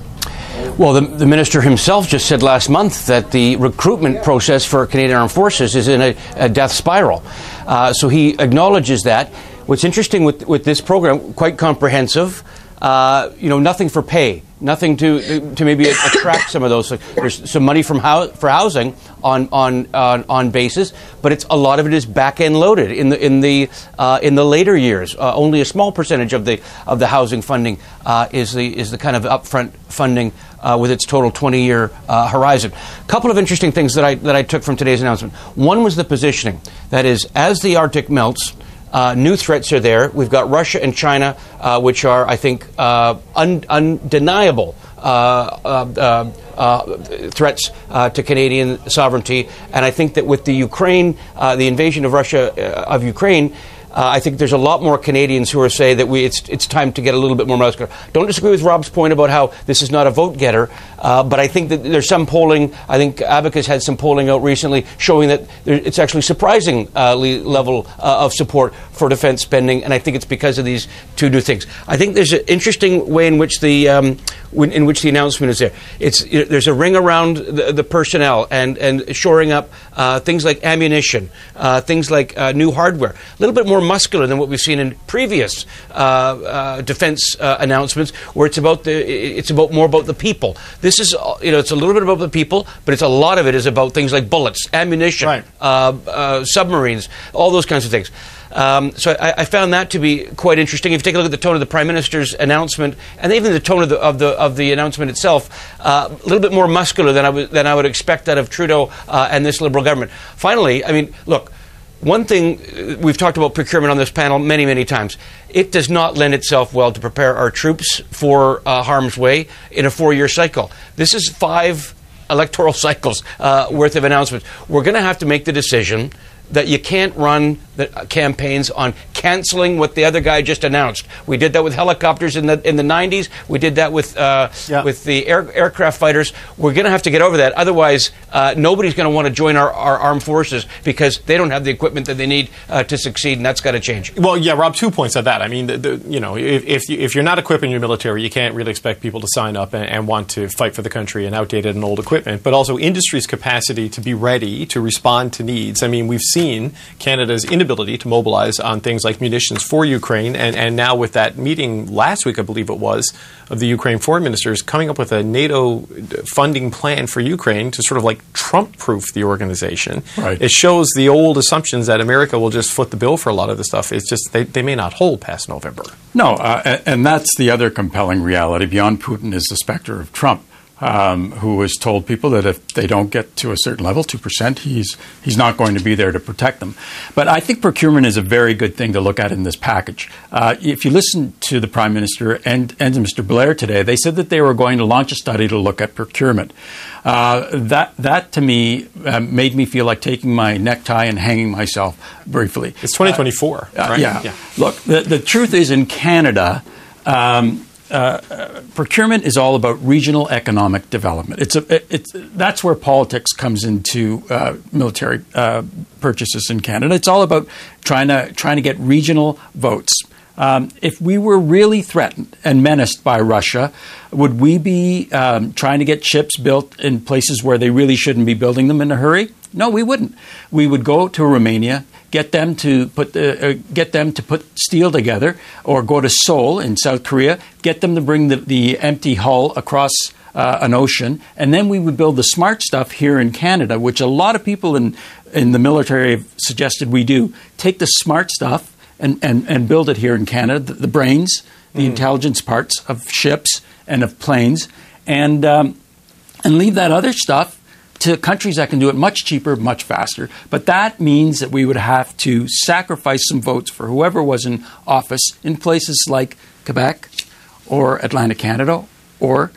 Well, the, the minister himself just said last month that the recruitment process for Canadian Armed Forces is in a, a death spiral. Uh, so he acknowledges that. What's interesting with with this program, quite comprehensive, uh, you know, nothing for pay, nothing to to maybe attract some of those. There's some money from hou- for housing on on uh, on basis, but it's a lot of it is back end loaded in the in the uh, in the later years. Uh, only a small percentage of the of the housing funding uh, is the is the kind of upfront funding uh, with its total twenty year uh, horizon. A couple of interesting things that I that I took from today's announcement. One was the positioning. That is, as the Arctic melts, Uh, new threats are there. We've got Russia and China, uh, which are, I think, uh, un- undeniable uh, uh, uh, uh, threats uh, to Canadian sovereignty. And I think that with the Ukraine, uh, the invasion of Russia uh, of Ukraine, Uh, I think there's a lot more Canadians who are saying that we it's it's time to get a little bit more muscular. Don't disagree with Rob's point about how this is not a vote getter, uh, but I think that there's some polling. I think Abacus had some polling out recently showing that there, it's actually surprising uh, level uh, of support for defense spending, and I think it's because of these two new things. I think there's an interesting way in which the um, when, in which the announcement is there. It's you know, there's a ring around the, the personnel and and shoring up uh, things like ammunition, uh, things like uh, new hardware, a little bit more muscular than what we've seen in previous uh, uh, defense uh, announcements, where it's about the it's about more about the people. This is you know it's a little bit about the people, but it's a lot of it is about things like bullets, ammunition, right. uh, uh, submarines, all those kinds of things. Um, so I, I found that to be quite interesting. If you take a look at the tone of the Prime Minister's announcement, and even the tone of the of the of the announcement itself, uh, a little bit more muscular than I was than I would expect out of Trudeau uh, and this Liberal government. Finally, I mean, look. One thing, we've talked about procurement on this panel many, many times. It does not lend itself well to prepare our troops for uh, harm's way in a four-year cycle. This is five electoral cycles uh, worth of announcements. We're going to have to make the decision that you can't run the campaigns on canceling what the other guy just announced. We did that with helicopters in the in the nineties. We did that with uh, yeah. with the air, aircraft fighters. We're going to have to get over that. Otherwise, uh, nobody's going to want to join our, our armed forces because they don't have the equipment that they need uh, to succeed, and that's got to change. Well, yeah, Rob, two points on that. I mean, the, the, you know, if if, you, if you're not equipping your military, you can't really expect people to sign up and, and want to fight for the country in outdated and old equipment. But also industry's capacity to be ready to respond to needs. I mean, we've seen Canada's inability to mobilize on things like munitions for Ukraine, and, and now with that meeting last week, I believe it was, of the Ukraine foreign ministers coming up with a NATO funding plan for Ukraine to sort of like Trump-proof the organization. Right. It shows the old assumptions that America will just foot the bill for a lot of this stuff. It's just they, they may not hold past November. No, uh, and that's the other compelling reality. Beyond Putin is the specter of Trump. Um, who has told people that if they don't get to a certain level, two percent, he's he's not going to be there to protect them. But I think procurement is a very good thing to look at in this package. Uh, if you listen to the Prime Minister and, and to Mister Blair today, they said that they were going to launch a study to look at procurement. Uh, that, that to me, uh, made me feel like taking my necktie and hanging myself briefly. It's twenty twenty-four, uh, right? Yeah. yeah. Look, the, the truth is in Canada, um, Uh, uh, procurement is all about regional economic development. It's a, it's that's where politics comes into uh, military uh, purchases in Canada. It's all about trying to trying to get regional votes. Um, if we were really threatened and menaced by Russia, would we be um, trying to get ships built in places where they really shouldn't be building them in a hurry? No, we wouldn't. We would go to Romania, get them to put the, uh, get them to put steel together, or go to Seoul in South Korea, get them to bring the, the empty hull across uh, an ocean, and then we would build the smart stuff here in Canada, which a lot of people in in the military have suggested we do. Take the smart stuff and, and, and build it here in Canada, the, the brains, the mm. intelligence parts of ships and of planes, and um, and leave that other stuff to countries that can do it much cheaper, much faster. But that means that we would have to sacrifice some votes for whoever was in office in places like Quebec or Atlantic Canada or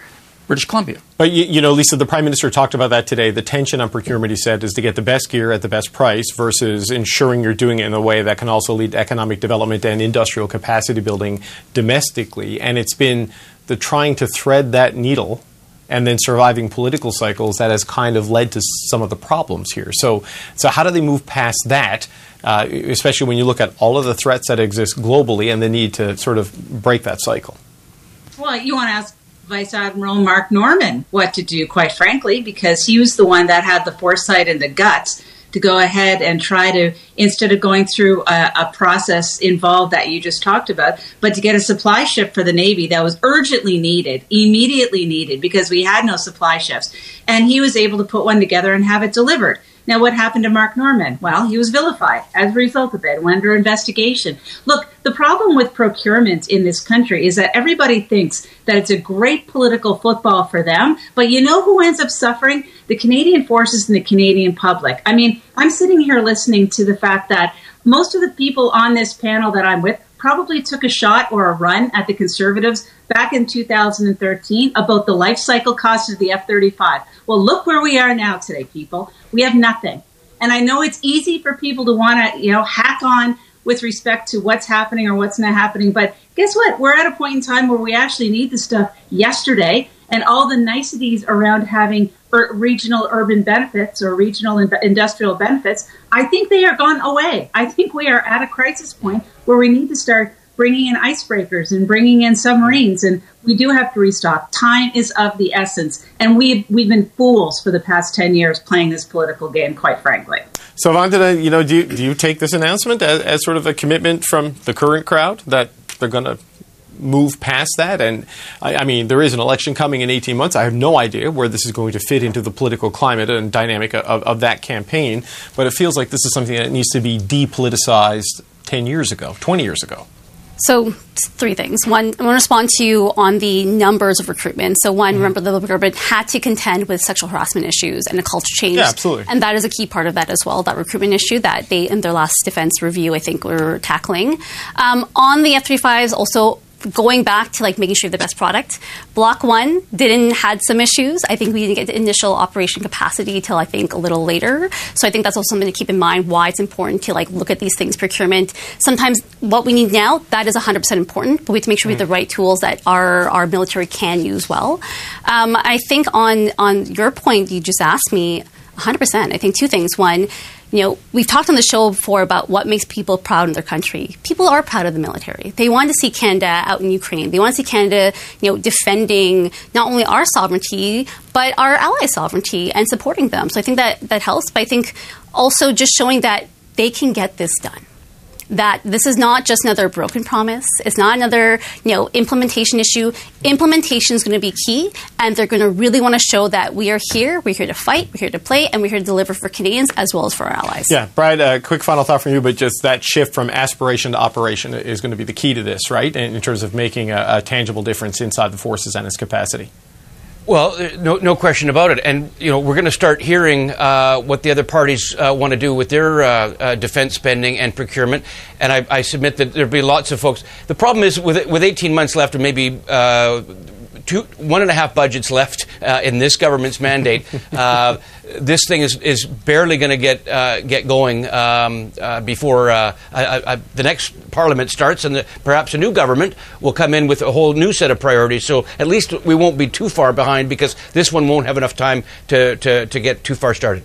British Columbia. But, you, you know, Lisa, the Prime Minister talked about that today. The tension on procurement, he said, is to get the best gear at the best price versus ensuring you're doing it in a way that can also lead to economic development and industrial capacity building domestically. And it's been the trying to thread that needle and then surviving political cycles that has kind of led to some of the problems here. So, so how do they move past that, uh, especially when you look at all of the threats that exist globally and the need to sort of break that cycle? Well, you want to ask Vice Admiral Mark Norman what to do, quite frankly, because he was the one that had the foresight and the guts to go ahead and try to, instead of going through a, a process involved that you just talked about, but to get a supply ship for the Navy that was urgently needed, immediately needed, because we had no supply ships. And he was able to put one together and have it delivered. Now, what happened to Mark Norman? Well, he was vilified as a result of it, went under investigation. Look, the problem with procurement in this country is that everybody thinks that it's a great political football for them, but you know who ends up suffering? The Canadian forces and the Canadian public. I mean, I'm sitting here listening to the fact that most of the people on this panel that I'm with probably took a shot or a run at the Conservatives back in two thousand thirteen about the life cycle cost of the F thirty-five. Well, look where we are now today, people. We have nothing. And I know it's easy for people to want to, you know, hack on with respect to what's happening or what's not happening. But guess what? We're at a point in time where we actually need the stuff yesterday, and all the niceties around having ur- regional urban benefits or regional in- industrial benefits, I think they are gone away. I think we are at a crisis point where we need to start bringing in icebreakers and bringing in submarines, and we do have to restock. Time is of the essence, and we've, we've been fools for the past ten years playing this political game, quite frankly. So, Vandana, you know, do you, do you take this announcement as, as sort of a commitment from the current crowd that they're going to move past that? And, I, I mean, there is an election coming in eighteen months. I have no idea where this is going to fit into the political climate and dynamic of, of that campaign, but it feels like this is something that needs to be depoliticized ten years ago, twenty years ago. So three things. One, I want to respond to you on the numbers of recruitment. So one, mm-hmm. remember the Liberal government had to contend with sexual harassment issues and a culture change. Yeah, absolutely. And that is a key part of that as well, that recruitment issue that they, in their last defense review, I think, were tackling. Um, on the F thirty-fives, also going back to like making sure the best product. Block one didn't had some issues. I think we didn't get the initial operation capacity till I think a little later. So I think that's also something to keep in mind why it's important to like look at these things, procurement. Sometimes what we need now, that is one hundred percent important, but we have to make sure we have the right tools that our, our military can use well. Um, I think on, on your point, you just asked me, one hundred percent. I think two things. One, you know, we've talked on the show before about what makes people proud in their country. People are proud of the military. They want to see Canada out in Ukraine. They want to see Canada, you know, defending not only our sovereignty, but our allies' sovereignty and supporting them. So I think that that helps. But I think also just showing that they can get this done. That this is not just another broken promise. It's not another, you know, implementation issue. Implementation is going to be key, and they're going to really want to show that we are here, we're here to fight, we're here to play, and we're here to deliver for Canadians as well as for our allies. Yeah, Brad, a quick final thought from you, but just that shift from aspiration to operation is going to be the key to this, right, in, in terms of making a, a tangible difference inside the forces and its capacity. Well, no, no question about it. And, you know, we're going to start hearing uh, what the other parties uh, want to do with their uh, uh, defense spending and procurement. And I, I submit that there'll be lots of folks. The problem is with with eighteen months left, or maybe uh, two, one and a half budgets left uh, in this government's mandate, uh, this thing is, is barely going to get uh, get going um, uh, before uh, I, I, the next Parliament starts, and the, perhaps a new government will come in with a whole new set of priorities. So at least we won't be too far behind, because this one won't have enough time to, to, to get too far started.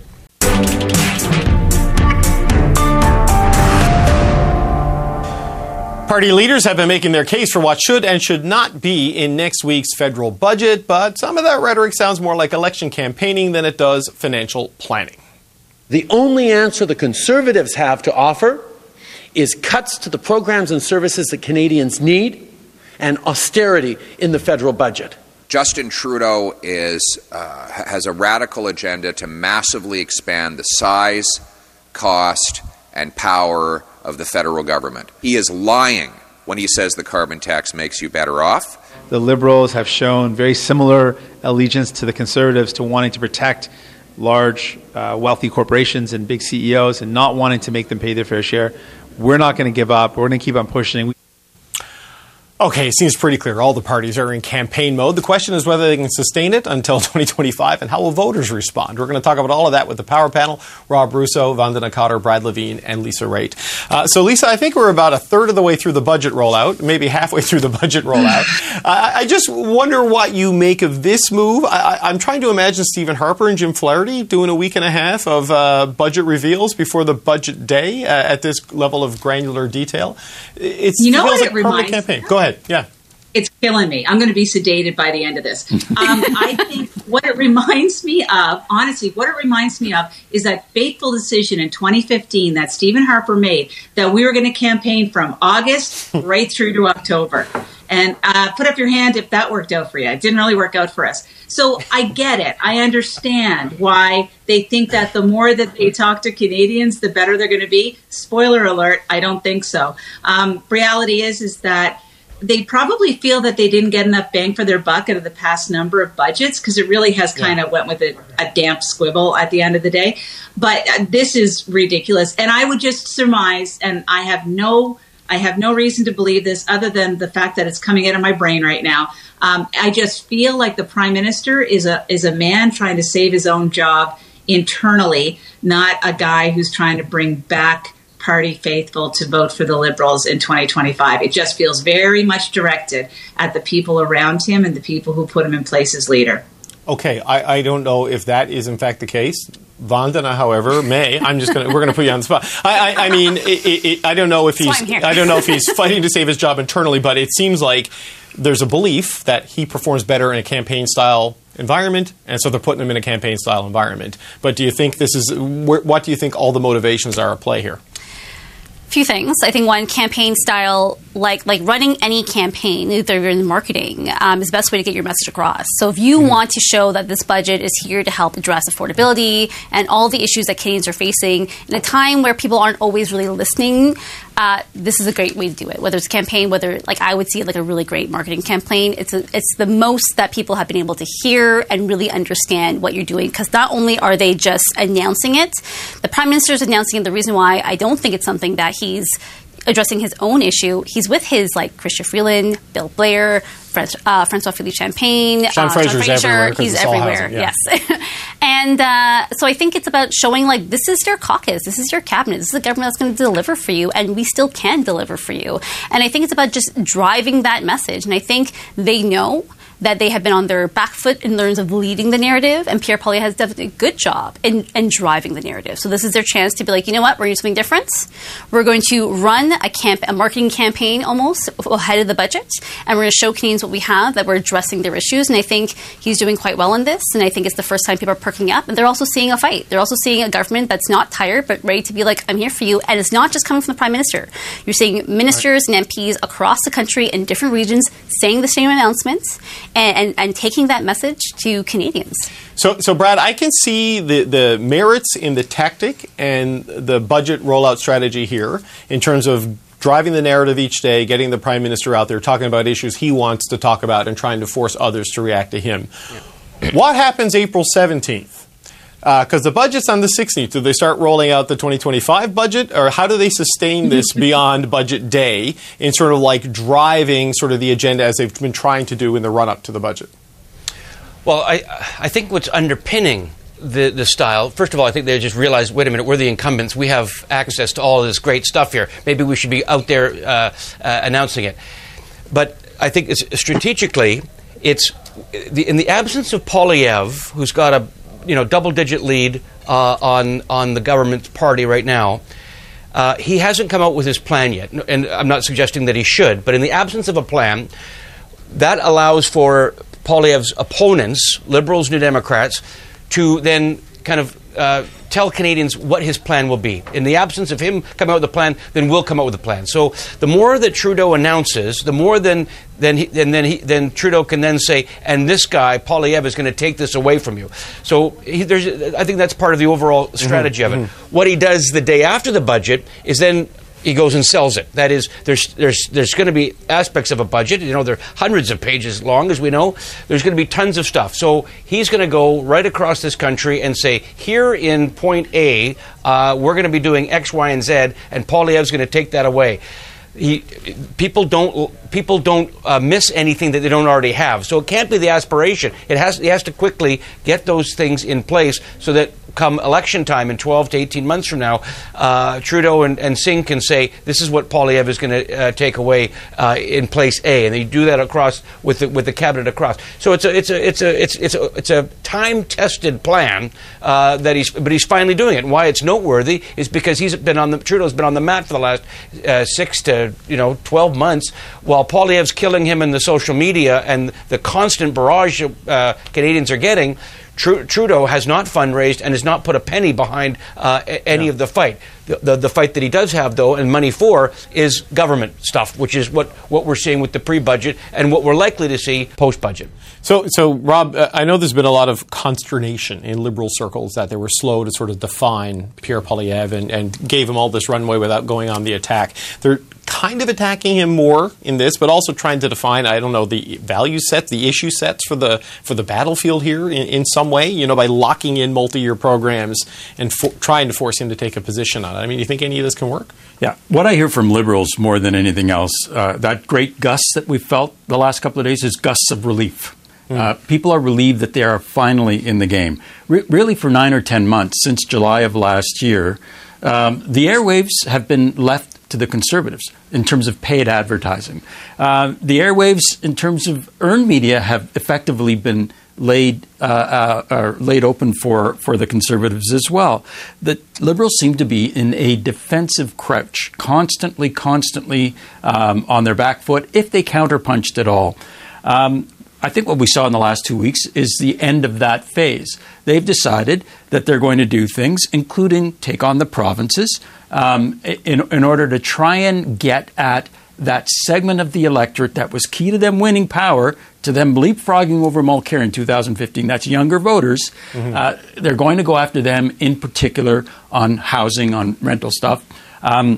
Party leaders have been making their case for what should and should not be in next week's federal budget, but some of that rhetoric sounds more like election campaigning than it does financial planning. The only answer the Conservatives have to offer is cuts to the programs and services that Canadians need and austerity in the federal budget. Justin Trudeau is, uh, has a radical agenda to massively expand the size, cost, and power of the federal government. He is lying when he says the carbon tax makes you better off. The Liberals have shown very similar allegiance to the Conservatives, to wanting to protect large, uh, wealthy corporations and big C E Os and not wanting to make them pay their fair share. We're not going to give up. We're going to keep on pushing. Okay, it seems pretty clear. All the parties are in campaign mode. The question is whether they can sustain it until twenty twenty-five, and how will voters respond? We're going to talk about all of that with the Power Panel: Rob Russo, Vandana Cotter, Brad Levine, and Lisa Raitt. Uh, so, Lisa, I think we're about a third of the way through the budget rollout, maybe halfway through the budget rollout. uh, I just wonder what you make of this move. I, I, I'm trying to imagine Stephen Harper and Jim Flaherty doing a week and a half of uh, budget reveals before the budget day uh, at this level of granular detail. It's, you know it feels what like it reminds campaign. Go ahead. Yeah. It's killing me. I'm going to be sedated by the end of this. Um, I think what it reminds me of, honestly, what it reminds me of is that fateful decision in twenty fifteen that Stephen Harper made that we were going to campaign from August right through to October. And uh, put up your hand if that worked out for you. It didn't really work out for us. So I get it. I understand why they think that the more that they talk to Canadians, the better they're going to be. Spoiler alert, I don't think so. Um, reality is, is that they probably feel that they didn't get enough bang for their buck out of the past number of budgets, because it really has kind of went with a, a damp squibble at the end of the day. But uh, this is ridiculous. And I would just surmise, and I have no I have no reason to believe this other than the fact that it's coming out of my brain right now. Um, I just feel like the Prime Minister is a is a man trying to save his own job internally, not a guy who's trying to bring back party faithful to vote for the Liberals in twenty twenty-five. It just feels very much directed at the people around him and the people who put him in place as leader. Okay, I, I don't know if that is in fact the case. Vandana, however, may. I'm just going to, we're going to put you on the spot. I, I, I mean, it, it, it, I don't know if he's, I don't know if he's fighting to save his job internally, but it seems like there's a belief that he performs better in a campaign style environment, and so they're putting him in a campaign style environment. But do you think this is, what do you think all the motivations are at play here? Few things. I think one, campaign style, like like running any campaign, either you're in marketing, um, is the best way to get your message across. So if you mm-hmm. want to show that this budget is here to help address affordability and all the issues that Canadians are facing in a time where people aren't always really listening, uh, this is a great way to do it. Whether it's a campaign, whether like I would see it like a really great marketing campaign, it's a, it's the most that people have been able to hear and really understand what you're doing, because not only are they just announcing it, the Prime Minister is announcing it. The reason why I don't think it's something that he he's addressing his own issue. He's with his, like, Chrystia Freeland, Bill Blair, French, uh, Francois Philippe Champagne. Sean uh, Fraser's Fraser. everywhere. He's everywhere, housing, yeah. yes. And uh, so I think it's about showing, like, this is your caucus, this is your cabinet, this is a government that's going to deliver for you, and we still can deliver for you. And I think it's about just driving that message. And I think they know that they have been on their back foot in terms of leading the narrative, and Pierre Poilievre has done a good job in, in driving the narrative. So this is their chance to be like, you know what, we're going to do something different. We're going to run a camp, a marketing campaign almost ahead of the budget, and we're going to show Canadians what we have, that we're addressing their issues. And I think he's doing quite well in this, and I think it's the first time people are perking up, and they're also seeing a fight. They're also seeing a government that's not tired, but ready to be like, I'm here for you. And it's not just coming from the Prime Minister. You're seeing ministers right. and M Ps across the country in different regions saying the same announcements, And, and, and taking that message to Canadians. So, so Brad, I can see the, the merits in the tactic and the budget rollout strategy here in terms of driving the narrative each day, getting the Prime Minister out there, talking about issues he wants to talk about and trying to force others to react to him. Yeah. What happens April seventeenth? Because uh, the budget's on the sixteenth. Do they start rolling out the twenty twenty-five budget? Or how do they sustain this beyond budget day in sort of like driving sort of the agenda as they've been trying to do in the run-up to the budget? Well, I I think what's underpinning the, the style, first of all, I think they just realized, wait a minute, we're the incumbents. We have access to all of this great stuff here. Maybe we should be out there uh, uh, announcing it. But I think it's, strategically, it's the, in the absence of Poilievre, who's got a you know, double-digit lead uh, on on the government party right now. Uh, he hasn't come out with his plan yet, and I'm not suggesting that he should, but in the absence of a plan, that allows for Poilievre's opponents, Liberals, New Democrats, to then kind of uh, tell Canadians what his plan will be. In the absence of him coming out with a plan, then we'll come out with a plan. So the more that Trudeau announces, the more then then he, then then, he, then Trudeau can then say, and this guy Poilievre is going to take this away from you. So he, there's, I think that's part of the overall strategy mm-hmm, of it. Mm-hmm. What he does the day after the budget is then he goes and sells it. That is, there's there's there's going to be aspects of a budget. You know, they're hundreds of pages long, as we know. There's going to be tons of stuff. So he's going to go right across this country and say, here in point A, uh, we're going to be doing X, Y, and Z, and Poilievre's going to take that away. he, people don't people don't uh, miss anything that they don't already have. So it can't be the aspiration. It has he has to quickly get those things in place so that come election time in twelve to eighteen months from now, uh, Trudeau and, and Singh can say this is what Poilievre is going to uh, take away uh, in place A, and they do that across with the, with the cabinet across. So it's a it's a it's a it's it's a, it's a time tested plan uh, that he's but he's finally doing it. And why it's noteworthy is because he's been on the Trudeau's been on the mat for the last uh, six to you know twelve months, while Poilievre's killing him in the social media and the constant barrage uh, Canadians are getting. Trudeau has not fundraised and has not put a penny behind uh, any yeah. of the fight. The, the, the fight that he does have, though, and money for, is government stuff, which is what, what we're seeing with the pre-budget and what we're likely to see post-budget. So, so Rob, uh, I know there's been a lot of consternation in Liberal circles that they were slow to sort of define Pierre Poilievre and, and gave him all this runway without going on the attack. They're kind of attacking him more in this, but also trying to define, I don't know, the value sets, the issue sets for the for the battlefield here in, in some way, you know, by locking in multi-year programs and fo- trying to force him to take a position on it. I mean, do you think any of this can work? Yeah. What I hear from Liberals more than anything else, uh, that great gust that we felt the last couple of days is gusts of relief. Mm. Uh, people are relieved that they are finally in the game. Re- really, for nine or ten months, since July of last year, um, the airwaves have been left to the Conservatives in terms of paid advertising. Uh, the airwaves, in terms of earned media, have effectively been laid uh, uh, uh, laid open for, for the Conservatives as well. The Liberals seem to be in a defensive crouch, constantly, constantly um, on their back foot, if they counterpunched at all. Um, I think what we saw in the last two weeks is the end of that phase. They've decided that they're going to do things, including take on the provinces, um, in, in order to try and get at that segment of the electorate that was key to them winning power, to them leapfrogging over Mulcair in two thousand fifteen. That's younger voters. Mm-hmm. Uh, they're going to go after them in particular on housing, on rental stuff. Um,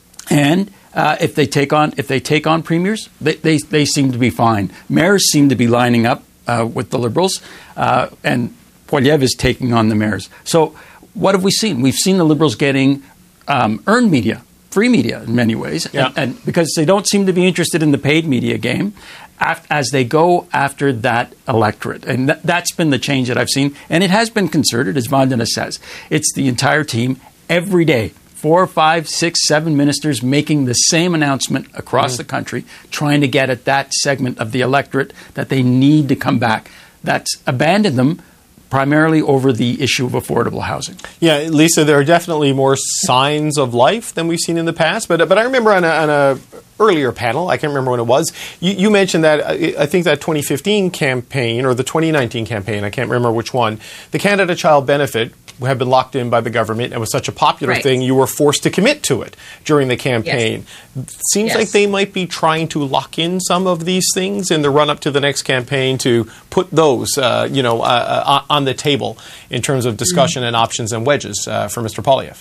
and Uh, if they take on if they take on premiers, they, they they seem to be fine. Mayors seem to be lining up uh, with the Liberals, uh, and Poilievre is taking on the mayors. So what have we seen? We've seen the Liberals getting um, earned media, free media in many ways, yeah. and, and because they don't seem to be interested in the paid media game, af- as they go after that electorate. And th- that's been the change that I've seen, and it has been concerted, as Vandana says. It's the entire team every day. Four, five, six, seven ministers making the same announcement across mm. the country, trying to get at that segment of the electorate that they need to come back. That's abandoned them primarily over the issue of affordable housing. Yeah, Lisa, there are definitely more signs of life than we've seen in the past. But but I remember on a, on a earlier panel, I can't remember when it was, you, you mentioned that, I think that twenty fifteen campaign or the twenty nineteen campaign, I can't remember which one, the Canada Child Benefit have been locked in by the government and was such a popular right. thing, you were forced to commit to it during the campaign. Yes. Seems yes. like they might be trying to lock in some of these things in the run-up to the next campaign to put those, uh, you know, uh, uh, on the table in terms of discussion mm-hmm. and options and wedges uh, for Mister Poilievre.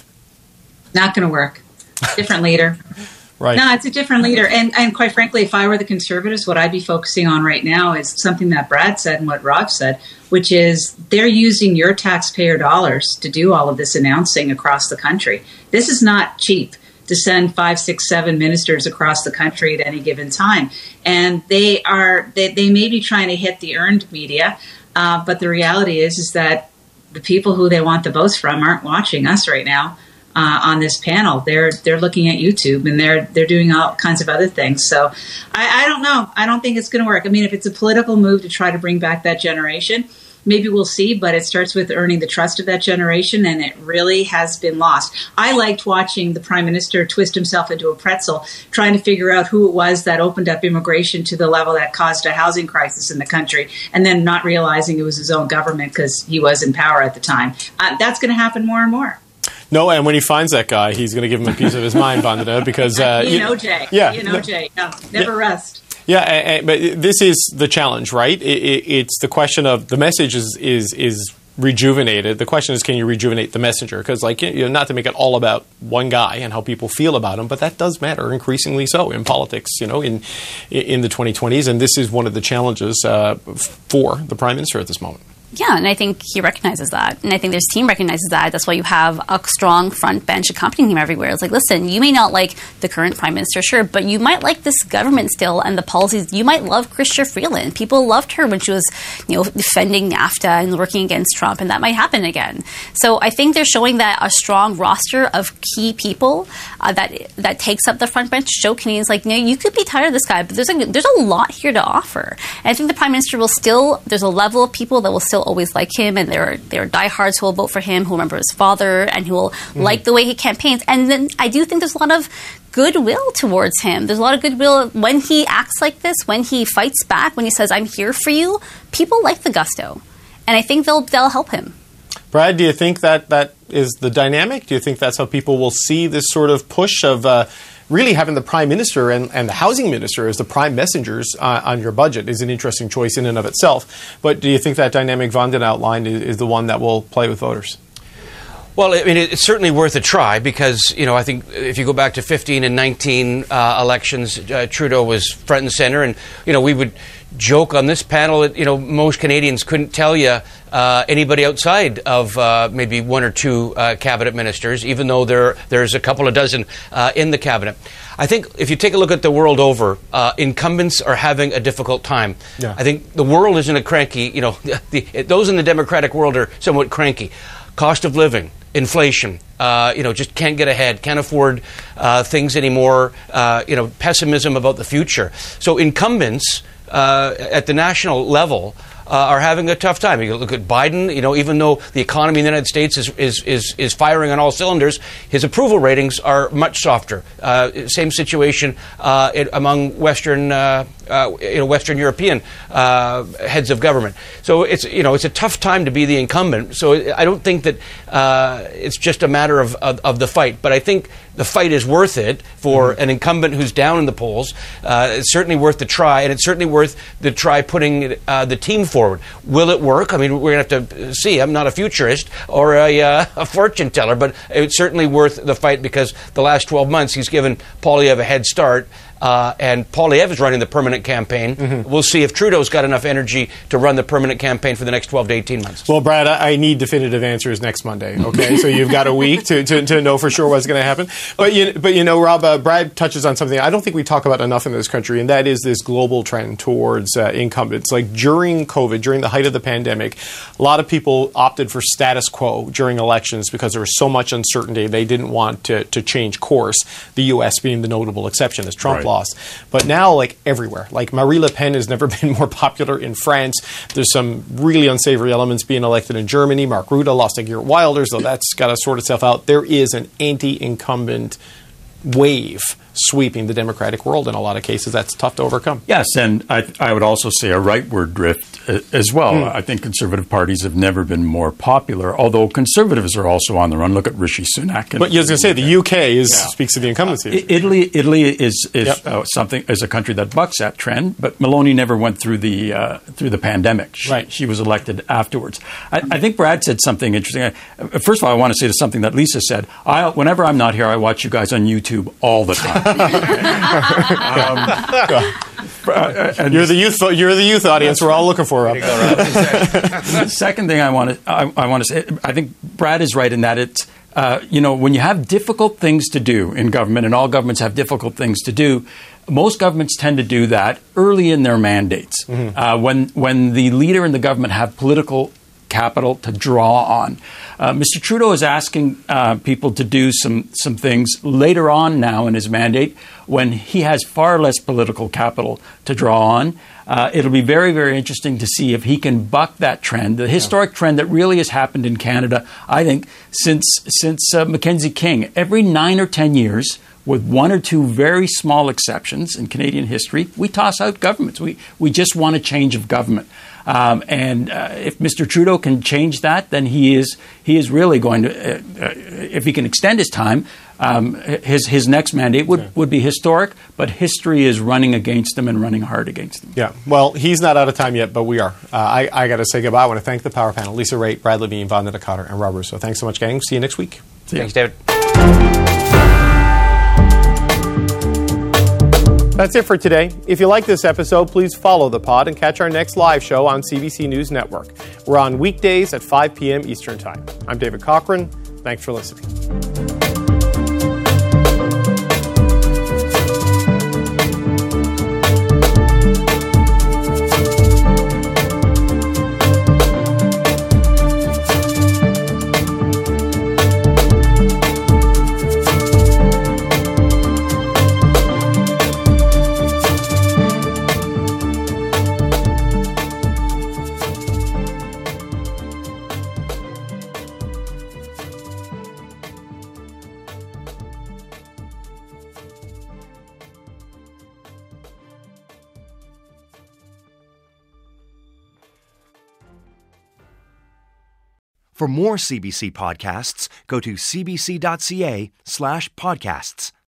Not going to work. Different leader. Right. No, it's a different leader. And, and quite frankly, if I were the Conservatives, what I'd be focusing on right now is something that Brad said and what Rob said, which is they're using your taxpayer dollars to do all of this announcing across the country. This is not cheap to send five, six, seven ministers across the country at any given time. And they are they, they may be trying to hit the earned media, uh, but the reality is is that the people who they want the votes from aren't watching us right now. Uh, on this panel, they're they're looking at YouTube and they're they're doing all kinds of other things. So I, I don't know. I don't think it's going to work. I mean, if it's a political move to try to bring back that generation, maybe we'll see. But it starts with earning the trust of that generation, and it really has been lost. I liked watching the Prime Minister twist himself into a pretzel, trying to figure out who it was that opened up immigration to the level that caused a housing crisis in the country, and then not realizing it was his own government because he was in power at the time. Uh, that's going to happen more and more. No, and when he finds that guy, he's going to give him a piece of his mind, Vandana, because... Uh, you know, Jay. Yeah. You know, Jay. No, never yeah. rest. Yeah, and, and, but this is the challenge, right? It, it, it's the question of the message is, is is rejuvenated. The question is, can you rejuvenate the messenger? Because, like, you know, not to make it all about one guy and how people feel about him, but that does matter increasingly so in politics, you know, in in the twenty twenties. And this is one of the challenges uh, for the Prime Minister at this moment. Yeah, and I think he recognizes that. And I think his team recognizes that. That's why you have a strong front bench accompanying him everywhere. It's like, listen, you may not like the current prime minister, sure, but you might like this government still and the policies. You might love Chrystia Freeland. People loved her when she was, you know, defending NAFTA and working against Trump, and that might happen again. So I think they're showing that a strong roster of key people uh, that that takes up the front bench show Canadians like, you know, you could be tired of this guy, but there's a, there's a lot here to offer. And I think the prime minister will still, there's a level of people that will still always like him, and there are, there are diehards who will vote for him, who remember his father, and who will mm-hmm. like the way he campaigns. And then I do think there's a lot of goodwill towards him. There's a lot of goodwill when he acts like this, when he fights back, when he says, I'm here for you. People like the gusto. And I think they'll they'll help him. Brad, do you think that that is the dynamic? Do you think that's how people will see this sort of push of uh, really having the Prime Minister and, and the Housing Minister as the prime messengers uh, on your budget is an interesting choice in and of itself. But do you think that dynamic Vanden outlined is, is the one that will play with voters? Well, I mean, it's certainly worth a try because, you know, I think if you go back to fifteen and nineteen uh, elections, uh, Trudeau was front and center. And, you know, we would joke on this panel that, you know, most Canadians couldn't tell you uh, anybody outside of uh, maybe one or two uh, cabinet ministers, even though there there's a couple of dozen uh, in the cabinet. I think if you take a look at the world over, uh, incumbents are having a difficult time. Yeah. I think the world isn't a cranky, you know, the, those in the democratic world are somewhat cranky. Cost of living, inflation, uh, you know, just can't get ahead, can't afford uh, things anymore, uh, you know, pessimism about the future. So incumbents uh, at the national level uh, are having a tough time. You look at Biden, you know, even though the economy in the United States is is is, is firing on all cylinders, his approval ratings are much softer. Uh, same situation uh, it, among Western, uh, uh, you know, Western European uh, heads of government. So it's, you know, it's a tough time to be the incumbent. So I don't think that uh, it's just a matter of, of of the fight, but I think the fight is worth it for mm-hmm. an incumbent who's down in the polls. Uh, it's certainly worth the try, and it's certainly worth the try putting uh, the team forward. Will it work? I mean, we're going to have to see. I'm not a futurist or a, uh, a fortune teller, but it's certainly worth the fight because the last twelve months he's given Poilievre a head start. Uh, and Poilievre is running the permanent campaign. Mm-hmm. We'll see if Trudeau's got enough energy to run the permanent campaign for the next twelve to eighteen months. Well, Brad, I, I need definitive answers next Monday, okay? So you've got a week to, to, to know for sure what's going to happen. But, you, but you know, Rob, uh, Brad touches on something I don't think we talk about enough in this country, and that is this global trend towards uh, incumbents. Like during COVID, during the height of the pandemic, a lot of people opted for status quo during elections because there was so much uncertainty. They didn't want to, to change course, the U S being the notable exception as Trump right. lost. But now, like everywhere, like Marie Le Pen has never been more popular in France. There's some really unsavory elements being elected in Germany. Mark Rutte lost to Geert Wilders, so that's got to sort itself out. There is an anti-incumbent wave sweeping the democratic world in a lot of cases. That's tough to overcome. Yes, and I, I would also say a rightward drift uh, as well. Mm. I think conservative parties have never been more popular, although conservatives are also on the run. Look at Rishi Sunak. And, but you was going to say the U K is yeah. speaks to the incumbency. Uh, Italy, Italy is is yep. uh, something is a country that bucks that trend. But Meloni never went through the uh, through the pandemic. She, right. she was elected afterwards. I, I think Brad said something interesting. I, first of all, I want to say to something that Lisa said. I, whenever I'm not here, I watch you guys on YouTube all the time. um, uh, you're the youth. You're the youth audience. We're all looking for. The second thing I want to I, I want to say, I think Brad is right in that it's uh, you know, when you have difficult things to do in government, and all governments have difficult things to do. Most governments tend to do that early in their mandates, mm-hmm. uh, when when the leader in the government have political capital to draw on. Uh, Mister Trudeau is asking uh, people to do some some things later on now in his mandate when he has far less political capital to draw on. Uh, it'll be very, very interesting to see if he can buck that trend, the historic yeah. trend that really has happened in Canada, I think, since since uh, Mackenzie King. Every nine or ten years, with one or two very small exceptions in Canadian history, we toss out governments. We we just want a change of government. Um, and uh, if Mister Trudeau can change that, then he is he is really going to, uh, uh, if he can extend his time, um, his his next mandate would, yeah. would be historic, but history is running against him and running hard against him. Yeah, well, he's not out of time yet, but we are. Uh, I, I got to say goodbye. I want to thank the Power Panel, Lisa Raitt, Brad Levine, Vanden Cotter, and Rob Russo. Thanks so much, gang. See you next week. See Thanks, David. That's it for today. If you like this episode, please follow the pod and catch our next live show on C B C News Network. We're on weekdays at five p.m. Eastern Time. I'm David Cochran. Thanks for listening. For more C B C podcasts, go to cbc.ca slash podcasts.